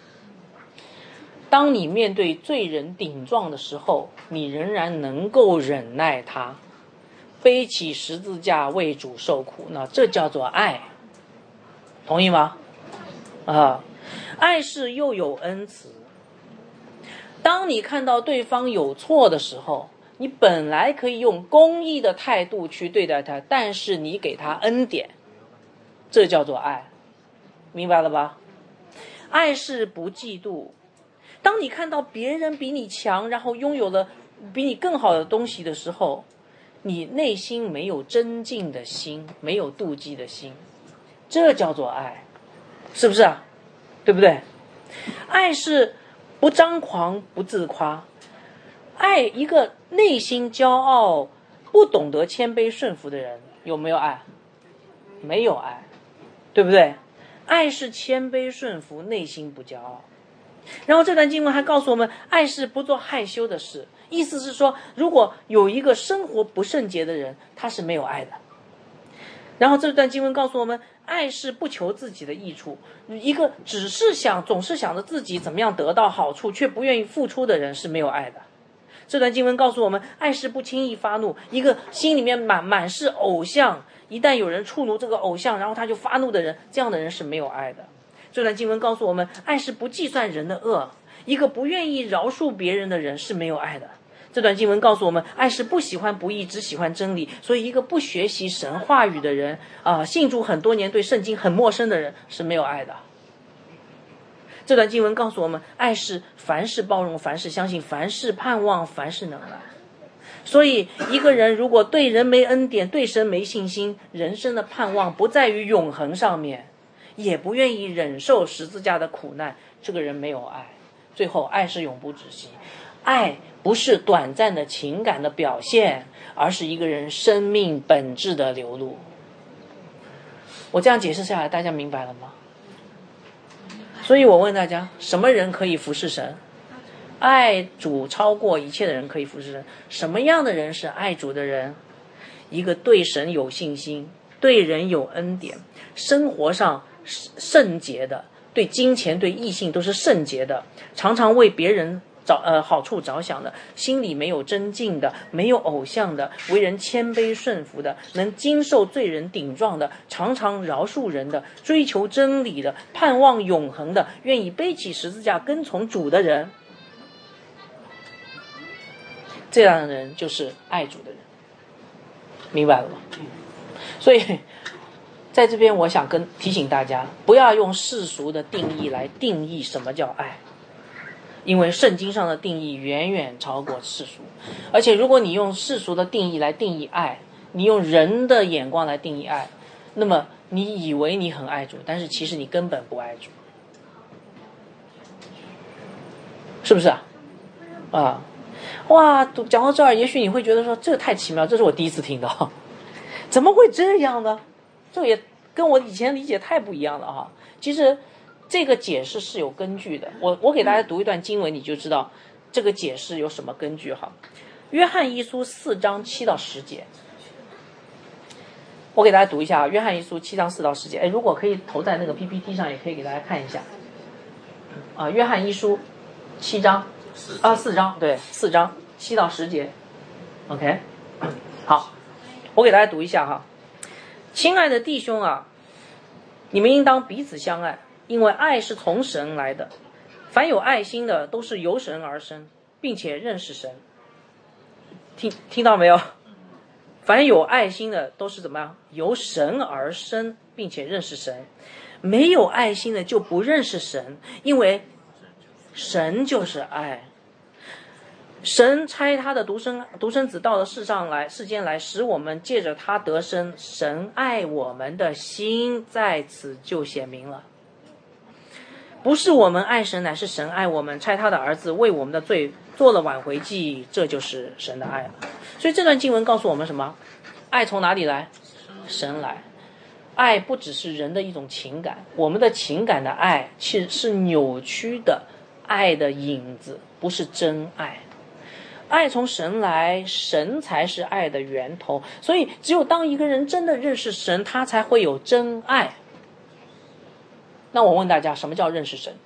当你面对罪人顶撞的时候，你仍然能够忍耐他，背起十字架为主受苦，那这叫做爱，同意吗？爱是又有恩慈。当你看到对方有错的时候，你本来可以用公义的态度去对待他，但是你给他恩典，这叫做爱，明白了吧？爱是不嫉妒。当你看到别人比你强，然后拥有了比你更好的东西的时候，你内心没有真敬的心，没有妒忌的心，这叫做爱，是不是啊？对不对？爱是不张狂，不自夸。爱一个内心骄傲，不懂得谦卑顺服的人，有没有爱？没有爱，对不对？爱是谦卑顺服，内心不骄傲。然后这段经文还告诉我们，爱是不做害羞的事，意思是说，如果有一个生活不圣洁的人，他是没有爱的。然后这段经文告诉我们，爱是不求自己的益处，一个总是想着自己怎么样得到好处，却不愿意付出的人是没有爱的。这段经文告诉我们，爱是不轻易发怒，一个心里面满是偶像，一旦有人触怒这个偶像，然后他就发怒的人，这样的人是没有爱的。这段经文告诉我们，爱是不计算人的恶，一个不愿意饶恕别人的人是没有爱的。这段经文告诉我们，爱是不喜欢不义，只喜欢真理。所以一个不学习神话语的人信主很多年，对圣经很陌生的人是没有爱的。这段经文告诉我们，爱是凡事包容，凡事相信，凡事盼望，凡事能耐。 所以一个人如果对人没恩典，对神没信心，人生的盼望不在于永恒上面，也不愿意忍受十字架的苦难，这个人没有爱。最后爱是永不止息，爱不是短暂的情感的表现，而是一个人生命本质的流露。我这样解释下来，大家明白了吗？所以我问大家，什么人可以服侍神？爱主超过一切的人可以服侍神。什么样的人是爱主的人？一个对神有信心，对人有恩典，生活上圣洁的，对金钱对异性都是圣洁的，常常为别人好处着想的，心里没有争竞的，没有偶像的，为人谦卑顺服的，能经受罪人顶撞的，常常饶恕人的，追求真理的，盼望永恒的，愿意背起十字架跟从主的人，这样的人就是爱主的人。明白了吗？所以在这边我想提醒大家，不要用世俗的定义来定义什么叫爱，因为圣经上的定义远远超过世俗。而且如果你用世俗的定义来定义爱，你用人的眼光来定义爱，那么你以为你很爱主，但是其实你根本不爱主，是不是啊？哇，讲到这儿，也许你会觉得说这个太奇妙，这是我第一次听到，怎么会这样呢？这也跟我以前理解太不一样了哈。其实这个解释是有根据的，我给大家读一段经文，你就知道这个解释有什么根据哈。约翰一书4章7到10节，我给大家读一下啊。约翰一书7章4到10节，如果可以投在那个 PPT 上，也可以给大家看一下啊。约翰一书4章对，4章7到10节 ，OK， 好，我给大家读一下哈。亲爱的弟兄啊，你们应当彼此相爱，因为爱是从神来的。凡有爱心的，都是由神而生，并且认识神。听到没有？凡有爱心的，都是怎么样？由神而生，并且认识神。没有爱心的就不认识神，因为神就是爱。神差他的独生子到了世间来，使我们借着他得生。神爱我们的心在此就显明了，不是我们爱神，乃是神爱我们，差他的儿子为我们的罪做了挽回祭，这就是神的爱了。所以这段经文告诉我们什么？爱从哪里来？神来。爱不只是人的一种情感，我们的情感的爱其实是扭曲的爱的影子，不是真爱。爱从神来，神才是爱的源头。所以只有当一个人真的认识神，他才会有真爱。那我问大家，什么叫认识神？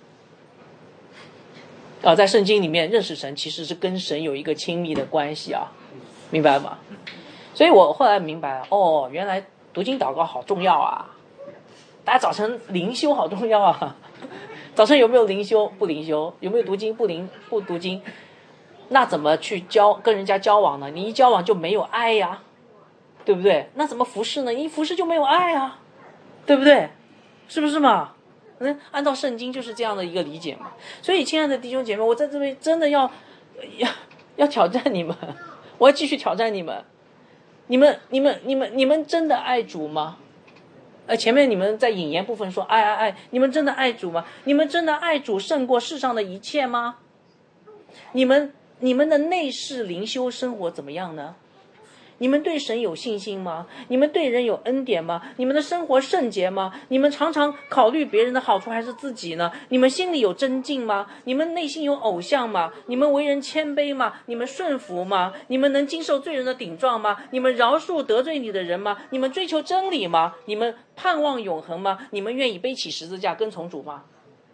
在圣经里面认识神其实是跟神有一个亲密的关系啊，明白吗？所以我后来明白，原来读经祷告好重要啊，大家早晨灵修好重要啊。早晨有没有灵修？不灵修。有没有读经？不读经。那怎么去跟人家交往呢？你一交往就没有爱呀，对不对？那怎么服侍呢？你一服侍就没有爱啊，对不对？是不是嘛？按照圣经就是这样的一个理解嘛。所以亲爱的弟兄姐妹，我在这边真的要挑战你们，我要继续挑战你们。你们真的爱主吗？前面你们在引言部分说爱，你们真的爱主吗？你们真的爱主胜过世上的一切吗？你们的内室灵修生活怎么样呢？你们对神有信心吗？你们对人有恩典吗？你们的生活圣洁吗？你们常常考虑别人的好处还是自己呢？你们心里有真敬吗？你们内心有偶像吗？你们为人谦卑吗？你们顺服吗？你们能经受罪人的顶撞吗？你们饶恕得罪你的人吗？你们追求真理吗？你们盼望永恒吗？你们愿意背起十字架跟从主吗？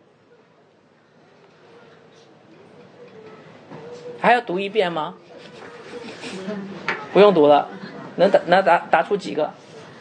还要读一遍吗？不用读了，能答出几个？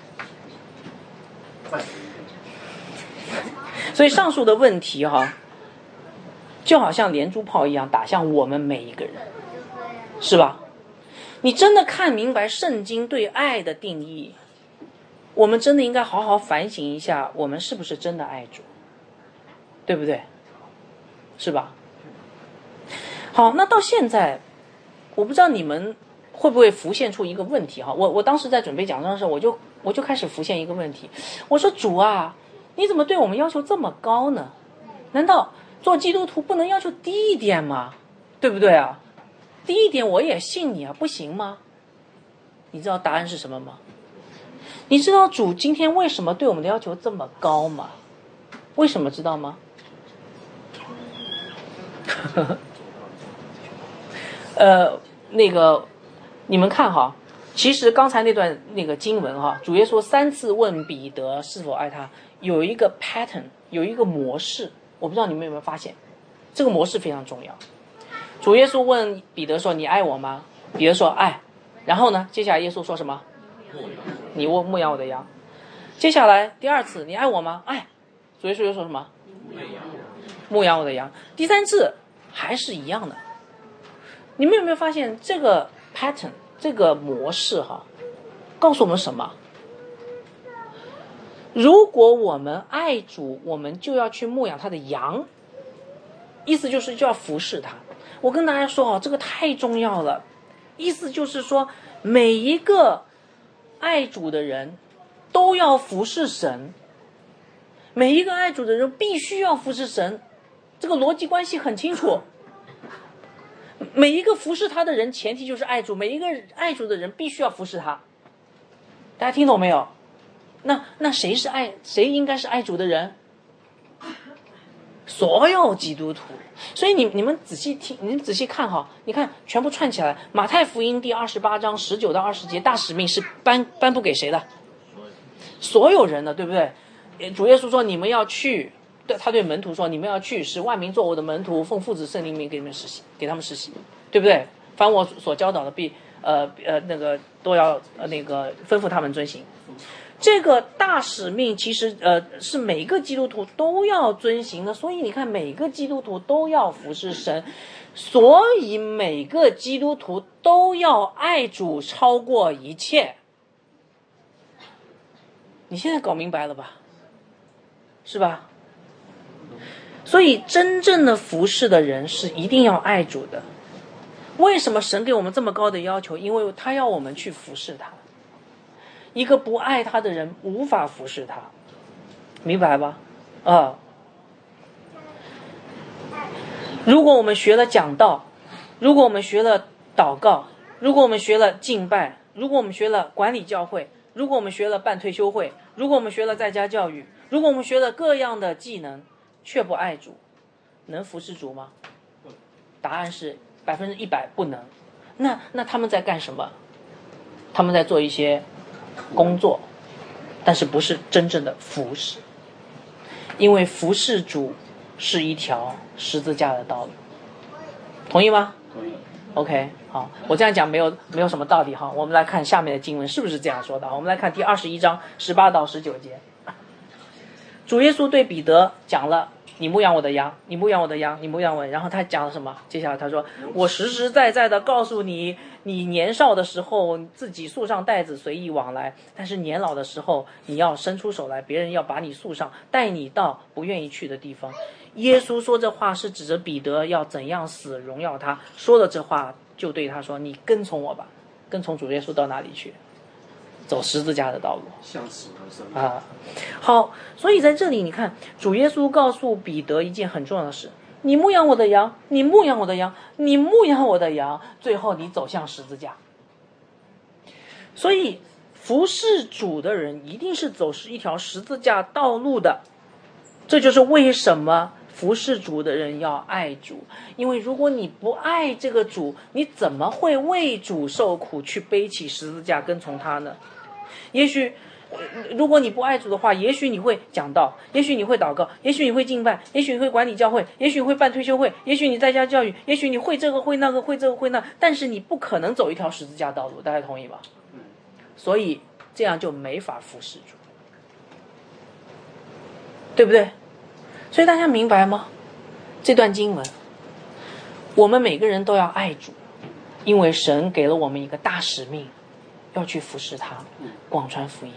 所以上述的问题就好像连珠炮一样打向我们每一个人，是吧？你真的看明白圣经对爱的定义，我们真的应该好好反省一下，我们是不是真的爱主，对不对？是吧？好，那到现在我不知道你们会不会浮现出一个问题哈？我当时在准备讲章的时候，我就开始浮现一个问题，我说主啊，你怎么对我们要求这么高呢？难道做基督徒不能要求低一点吗？对不对啊？低一点我也信你啊，不行吗？你知道答案是什么吗？你知道主今天为什么对我们的要求这么高吗？为什么知道吗？那个你们看哈，其实刚才那段那个经文哈，主耶稣3次问彼得是否爱他，有一个 pattern， 有一个模式，我不知道你们有没有发现，这个模式非常重要。主耶稣问彼得说：“你爱我吗？”彼得说：“爱。”然后呢，接下来耶稣说什么？你牧养我的羊。接下来第2次，你爱我吗？爱。主耶稣又说什么？牧养我的羊。第3次还是一样的。你们有没有发现这个 pattern， 这个模式哈，告诉我们什么？如果我们爱主，我们就要去牧养他的羊，意思就是就要服侍他。我跟大家说哦，这个太重要了。意思就是说，每一个爱主的人都要服侍神，每一个爱主的人必须要服侍神，这个逻辑关系很清楚。每一个服侍他的人，前提就是爱主，每一个爱主的人必须要服侍他。大家听懂没有？那谁应该是爱主的人？所有基督徒。所以你们仔细听，你们仔细看哈，你看全部串起来。马太福音第28章19到20节，大使命是颁布给谁的？所有人的，对不对？主耶稣说你们要去，他对门徒说你们要去，使万民做我的门徒，奉父子圣灵名给他们施洗，对不对？凡我所教导的必都要吩咐他们遵行。这个大使命其实是每个基督徒都要遵行的，所以你看每个基督徒都要服侍神，所以每个基督徒都要爱主超过一切。你现在搞明白了吧？是吧？所以真正的服侍的人是一定要爱主的。为什么神给我们这么高的要求？因为他要我们去服侍他。一个不爱他的人无法服侍他，明白吧？如果我们学了讲道，如果我们学了祷告，如果我们学了敬拜，如果我们学了管理教会，如果我们学了办退休会，如果我们学了在家教育，如果我们学了各样的技能，却不爱主，能服侍主吗？答案是100%不能。那他们在干什么？他们在做一些工作，但是不是真正的服侍。因为服侍主是一条十字架的道路，同意吗？同意。OK， 好，我这样讲没有什么道理哈。我们来看下面的经文是不是这样说的。我们来看第21章18到19节。主耶稣对彼得讲了，你牧养我的羊，你牧养我的羊，你牧养我。然后他讲了什么？接下来他说，我实实在在的告诉你，你年少的时候自己束上带子随意往来，但是年老的时候你要伸出手来，别人要把你束上，带你到不愿意去的地方。耶稣说这话是指着彼得要怎样死荣耀他，说了这话就对他说，你跟从我吧。跟从主耶稣到哪里去？走十字架的道路， 向死而生啊。好，所以在这里你看，主耶稣告诉彼得一件很重要的事，你牧养我的羊，你牧养我的羊，你牧养我的羊，最后你走向十字架。所以服侍主的人一定是走一条十字架道路的。这就是为什么服侍主的人要爱主，因为如果你不爱这个主，你怎么会为主受苦，去背起十字架跟从他呢？也许如果你不爱主的话，也许你会讲道，也许你会祷告，也许你会敬拜，也许你会管理教会，也许你会办退休会，也许你在家教育，也许你会这个会那个会这个会那，但是你不可能走一条十字架道路，大家同意吗？所以这样就没法服侍主，对不对？所以大家明白吗？这段经文，我们每个人都要爱主，因为神给了我们一个大使命，要去服侍他，广传福音。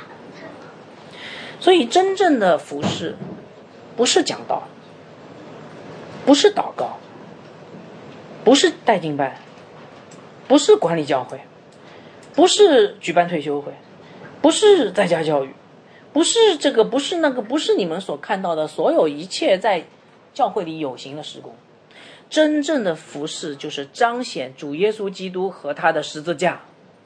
所以真正的服侍不是讲道，不是祷告，不是带敬拜， 不是管理教会，不是举办退休会，不是在家教育，不是这个，不是那个，不是你们所看到的所有一切在教会里有形的事工。真正的服事就是彰显主耶稣基督和他的十字架。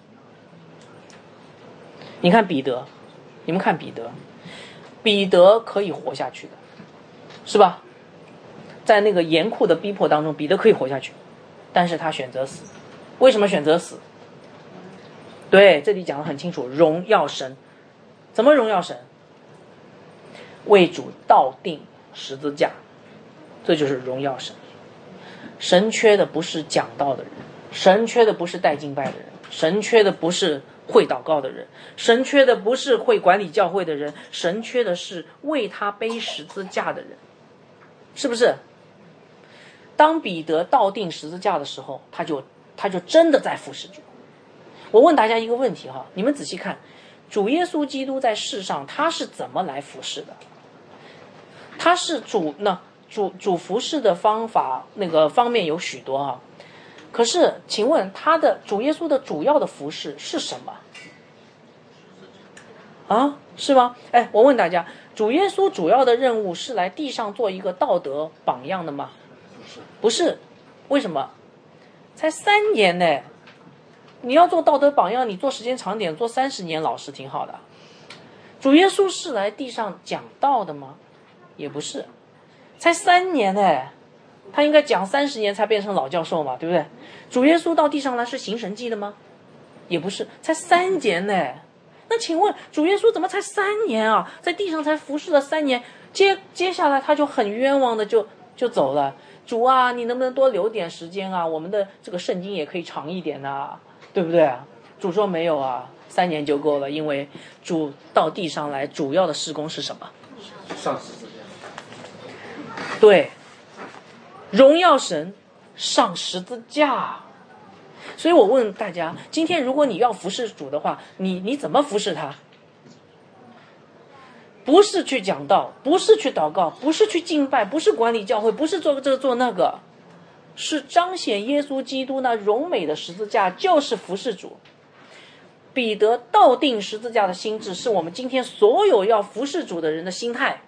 你看彼得，你们看彼得，彼得可以活下去的，是吧？在那个严酷的逼迫当中，彼得可以活下去，但是他选择死。为什么选择死？对，这里讲得很清楚，荣耀神。怎么荣耀神？为主倒定十字架，这就是荣耀神。神缺的不是讲道的人，神缺的不是带敬拜的人，神缺的不是会祷告的人，神缺的不是会管理教会的人，神缺的是为他背十字架的人，是不是？当彼得倒定十字架的时候，他就真的在服侍主。我问大家一个问题哈，你们仔细看，主耶稣基督在世上他是怎么来服侍的？他是主服侍的方法那个方面有许多哈，可是请问他的主耶稣的主要的服侍是什么？啊，是吗？哎，我问大家，主耶稣主要的任务是来地上做一个道德榜样的吗？不是，为什么？才3年呢，你要做道德榜样，你做时间长点，做30年老师挺好的。主耶稣是来地上讲道的吗？也不是，才3年呢，他应该讲30年才变成老教授嘛，对不对？主耶稣到地上来是行神迹的吗？也不是，才3年呢。那请问主耶稣怎么才3年啊？在地上才服侍了3年，接下来他就很冤枉的就走了。主啊，你能不能多留点时间啊？我们的这个圣经也可以长一点啊，对不对啊？主说没有啊，3年就够了，因为主到地上来主要的事工是什么？ 上十字架。 对，荣耀神，上十字架。所以我问大家，今天如果你要服侍主的话，你怎么服侍他？不是去讲道，不是去祷告，不是去敬拜，不是管理教会，不是做这个做那个，是彰显耶稣基督那荣美的十字架，就是服侍主。彼得倒定十字架的心志，是我们今天所有要服侍主的人的心态，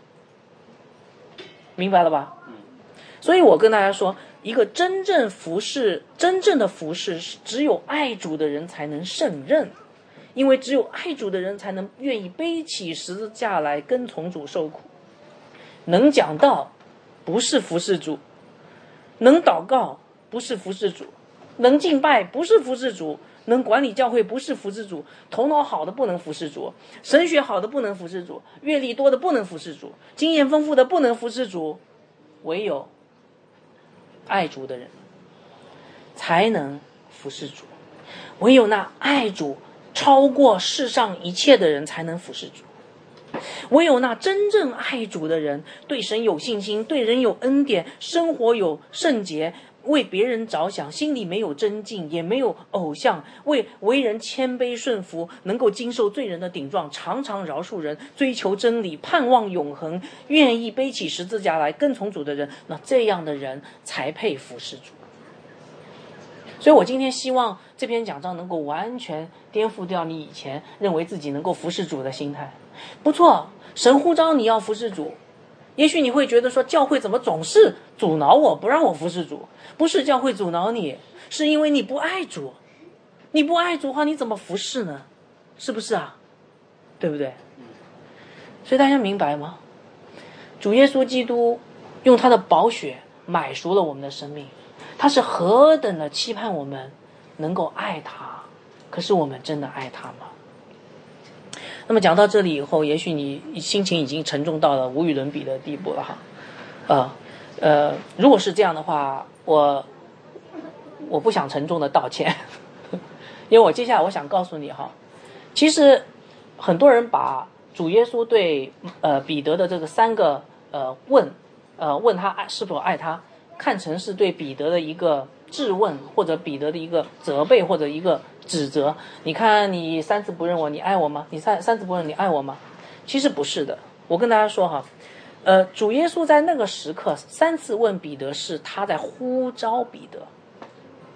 明白了吧？所以我跟大家说，一个真正的服侍是只有爱主的人才能胜任，因为只有爱主的人才能愿意背起十字架来跟从主受苦。能讲道不是服侍主，能祷告不是服侍主，能敬拜不是服侍主，能管理教会不是服侍主，头脑好的不能服侍主，神学好的不能服侍主，阅历多的不能服侍主，经验丰富的不能服侍主，唯有爱主的人才能服侍主，唯有那爱主超过世上一切的人才能服侍主，唯有那真正爱主的人，对神有信心，对人有恩典，生活有圣洁，为别人着想，心里没有争竞，也没有偶像，为人谦卑顺服，能够经受罪人的顶撞，常常饶恕人，追求真理，盼望永恒，愿意背起十字架来跟从主的人，那这样的人才配服侍主。所以我今天希望这篇讲章能够完全颠覆掉你以前认为自己能够服侍主的心态。不错，神呼召你要服侍主，也许你会觉得说，教会怎么总是阻挠我，不让我服侍主？不是教会阻挠你，是因为你不爱主。你不爱主的话，你怎么服侍呢？是不是啊？对不对？所以大家明白吗？主耶稣基督用他的宝血买赎了我们的生命，他是何等的期盼我们能够爱他，可是我们真的爱他吗？那么讲到这里以后，也许你心情已经沉重到了无与伦比的地步了哈。如果是这样的话，我不想沉重的道歉，因为我接下来我想告诉你哈，其实很多人把主耶稣对彼得的这个3个问他是否爱他，看成是对彼得的一个质问，或者彼得的一个责备，或者一个指责。你看你3次不认我，你爱我吗？你三次不认你爱我吗？其实不是的。我跟大家说哈，主耶稣在那个时刻3次问彼得，是他在呼召彼得。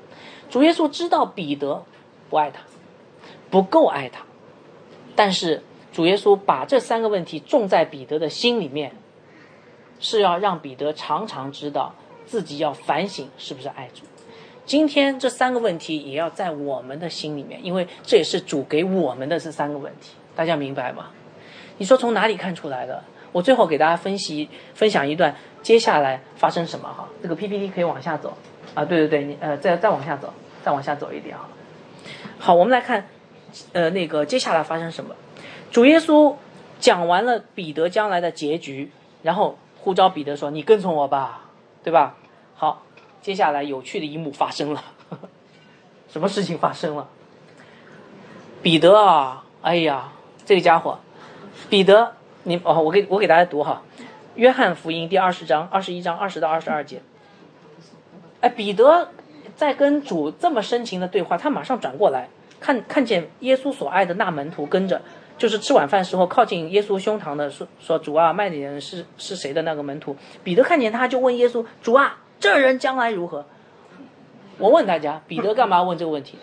主耶稣知道彼得不爱他，不够爱他，但是主耶稣把这3个问题种在彼得的心里面，是要让彼得常常知道自己要反省是不是爱主。今天这3个问题也要在我们的心里面，因为这也是主给我们的这3个问题，大家明白吗？你说从哪里看出来的？我最后给大家分享一段接下来发生什么哈。这个 PPT 可以往下走啊，对，你再往下走，再往下走一点哈。好，我们来看那个接下来发生什么。主耶稣讲完了彼得将来的结局，然后呼召彼得说：“你跟从我吧，对吧？”好，接下来有趣的一幕发生了。什么事情发生了？彼得啊，哎呀，这个家伙，彼得，我给大家读哈，约翰福音第21章20到22节。哎，彼得在跟主这么深情的对话，他马上转过来，看见耶稣所爱的那门徒跟着，就是吃晚饭时候靠近耶稣胸膛的说主啊，卖的人是谁的那个门徒。彼得看见他就问耶稣：主啊，这人将来如何？我问大家，彼得干嘛问这个问题？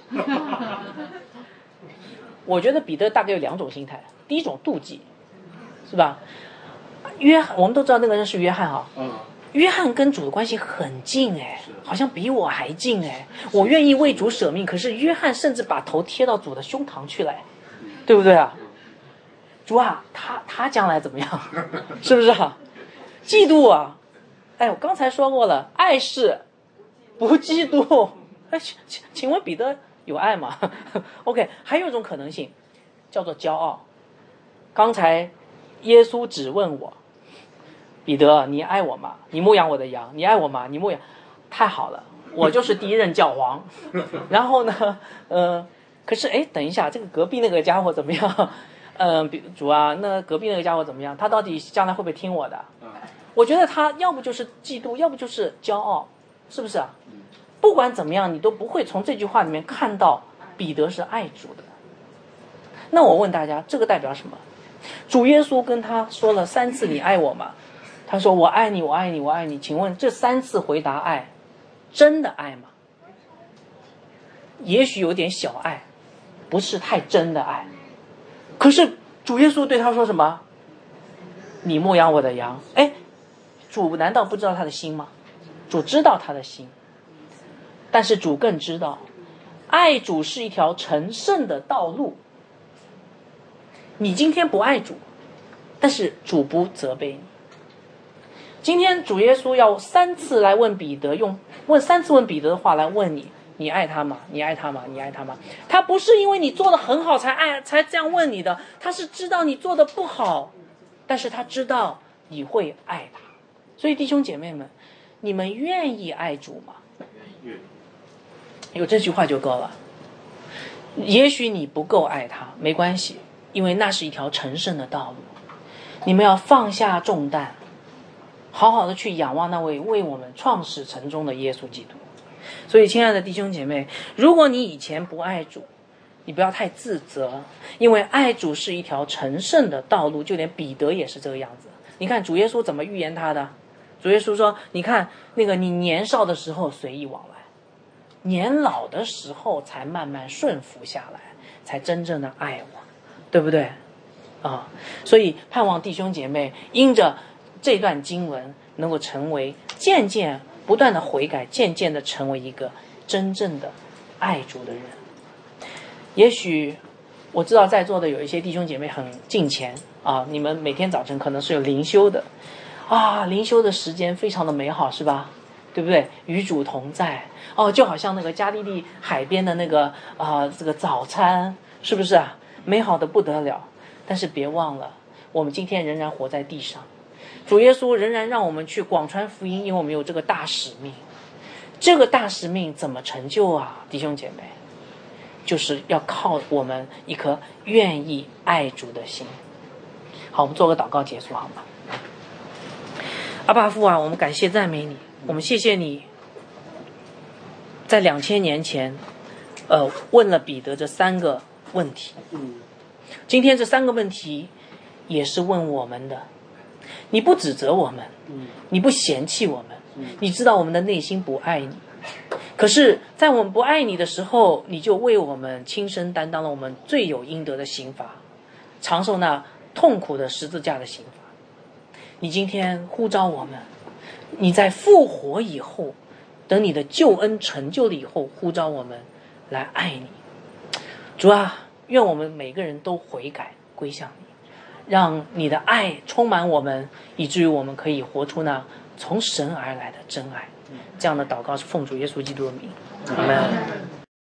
我觉得彼得大概有2种心态。第一种妒忌，是吧？我们都知道那个人是约翰哈。约翰跟主的关系很近哎，好像比我还近哎。我愿意为主舍命，可是约翰甚至把头贴到主的胸膛去了，对不对啊？主啊，他将来怎么样？是不是啊？嫉妒啊！哎，我刚才说过了，爱是不嫉妒。哎，请问彼得有爱吗？OK， 还有一种可能性叫做骄傲。刚才耶稣只问我，彼得，你爱我吗？你牧养我的羊，你爱我吗？你牧养，太好了，我就是第一任教皇。然后呢，可是哎，等一下，这个隔壁那个家伙怎么样？主啊，那隔壁那个家伙怎么样？他到底将来会不会听我的？我觉得他要不就是嫉妒，要不就是骄傲，是不是啊？不管怎么样，你都不会从这句话里面看到彼得是爱主的。那我问大家，这个代表什么？主耶稣跟他说了3次你爱我吗？他说我爱你，我爱你，我爱你。请问这3次回答爱，真的爱吗？也许有点小爱，不是太真的爱。可是主耶稣对他说什么？你牧养我的羊。哎，主难道不知道他的心吗？主知道他的心，但是主更知道，爱主是一条成圣的道路。你今天不爱主，但是主不责备你。今天主耶稣要3次来问彼得，问3次问彼得的话来问你，你爱他吗？你爱他吗？你爱他吗？他不是因为你做得很好才这样问你的，他是知道你做得不好，但是他知道你会爱他。所以弟兄姐妹们，你们愿意爱主吗？有这句话就够了。也许你不够爱他，没关系，因为那是一条成圣的道路。你们要放下重担，好好的去仰望那位为我们创始成终的耶稣基督。所以亲爱的弟兄姐妹，如果你以前不爱主，你不要太自责，因为爱主是一条成圣的道路，就连彼得也是这个样子。你看主耶稣怎么预言他的？主耶稣说，你看那个你年少的时候随意往来，年老的时候才慢慢顺服下来，才真正的爱我，对不对啊？所以盼望弟兄姐妹因着这段经文能够成为渐渐不断的悔改，渐渐的成为一个真正的爱主的人。也许我知道在座的有一些弟兄姐妹很敬虔啊，你们每天早晨可能是有灵修的啊，灵修的时间非常的美好，是吧？对不对？与主同在哦，就好像那个加利利海边的那个这个早餐，是不是啊？美好的不得了。但是别忘了，我们今天仍然活在地上，主耶稣仍然让我们去广传福音，因为我们有这个大使命。这个大使命怎么成就啊，弟兄姐妹？就是要靠我们一颗愿意爱主的心。好，我们做个祷告结束好吗？阿爸父啊，我们感谢赞美你，我们谢谢你在2000年前问了彼得这3个问题。今天这3个问题也是问我们的。你不指责我们，你不嫌弃我们，你知道我们的内心不爱你， 可是在我们不爱你的时候，你就为我们亲身担当了我们罪有应得的刑罚，承受那痛苦的十字架的刑罚。你今天呼召我们，你在复活以后，等你的救恩成就了以后，呼召我们来爱你。主啊，愿我们每个人都悔改归向你，让你的爱充满我们，以至于我们可以活出那从神而来的真爱。这样的祷告是奉主耶稣基督的名，阿们。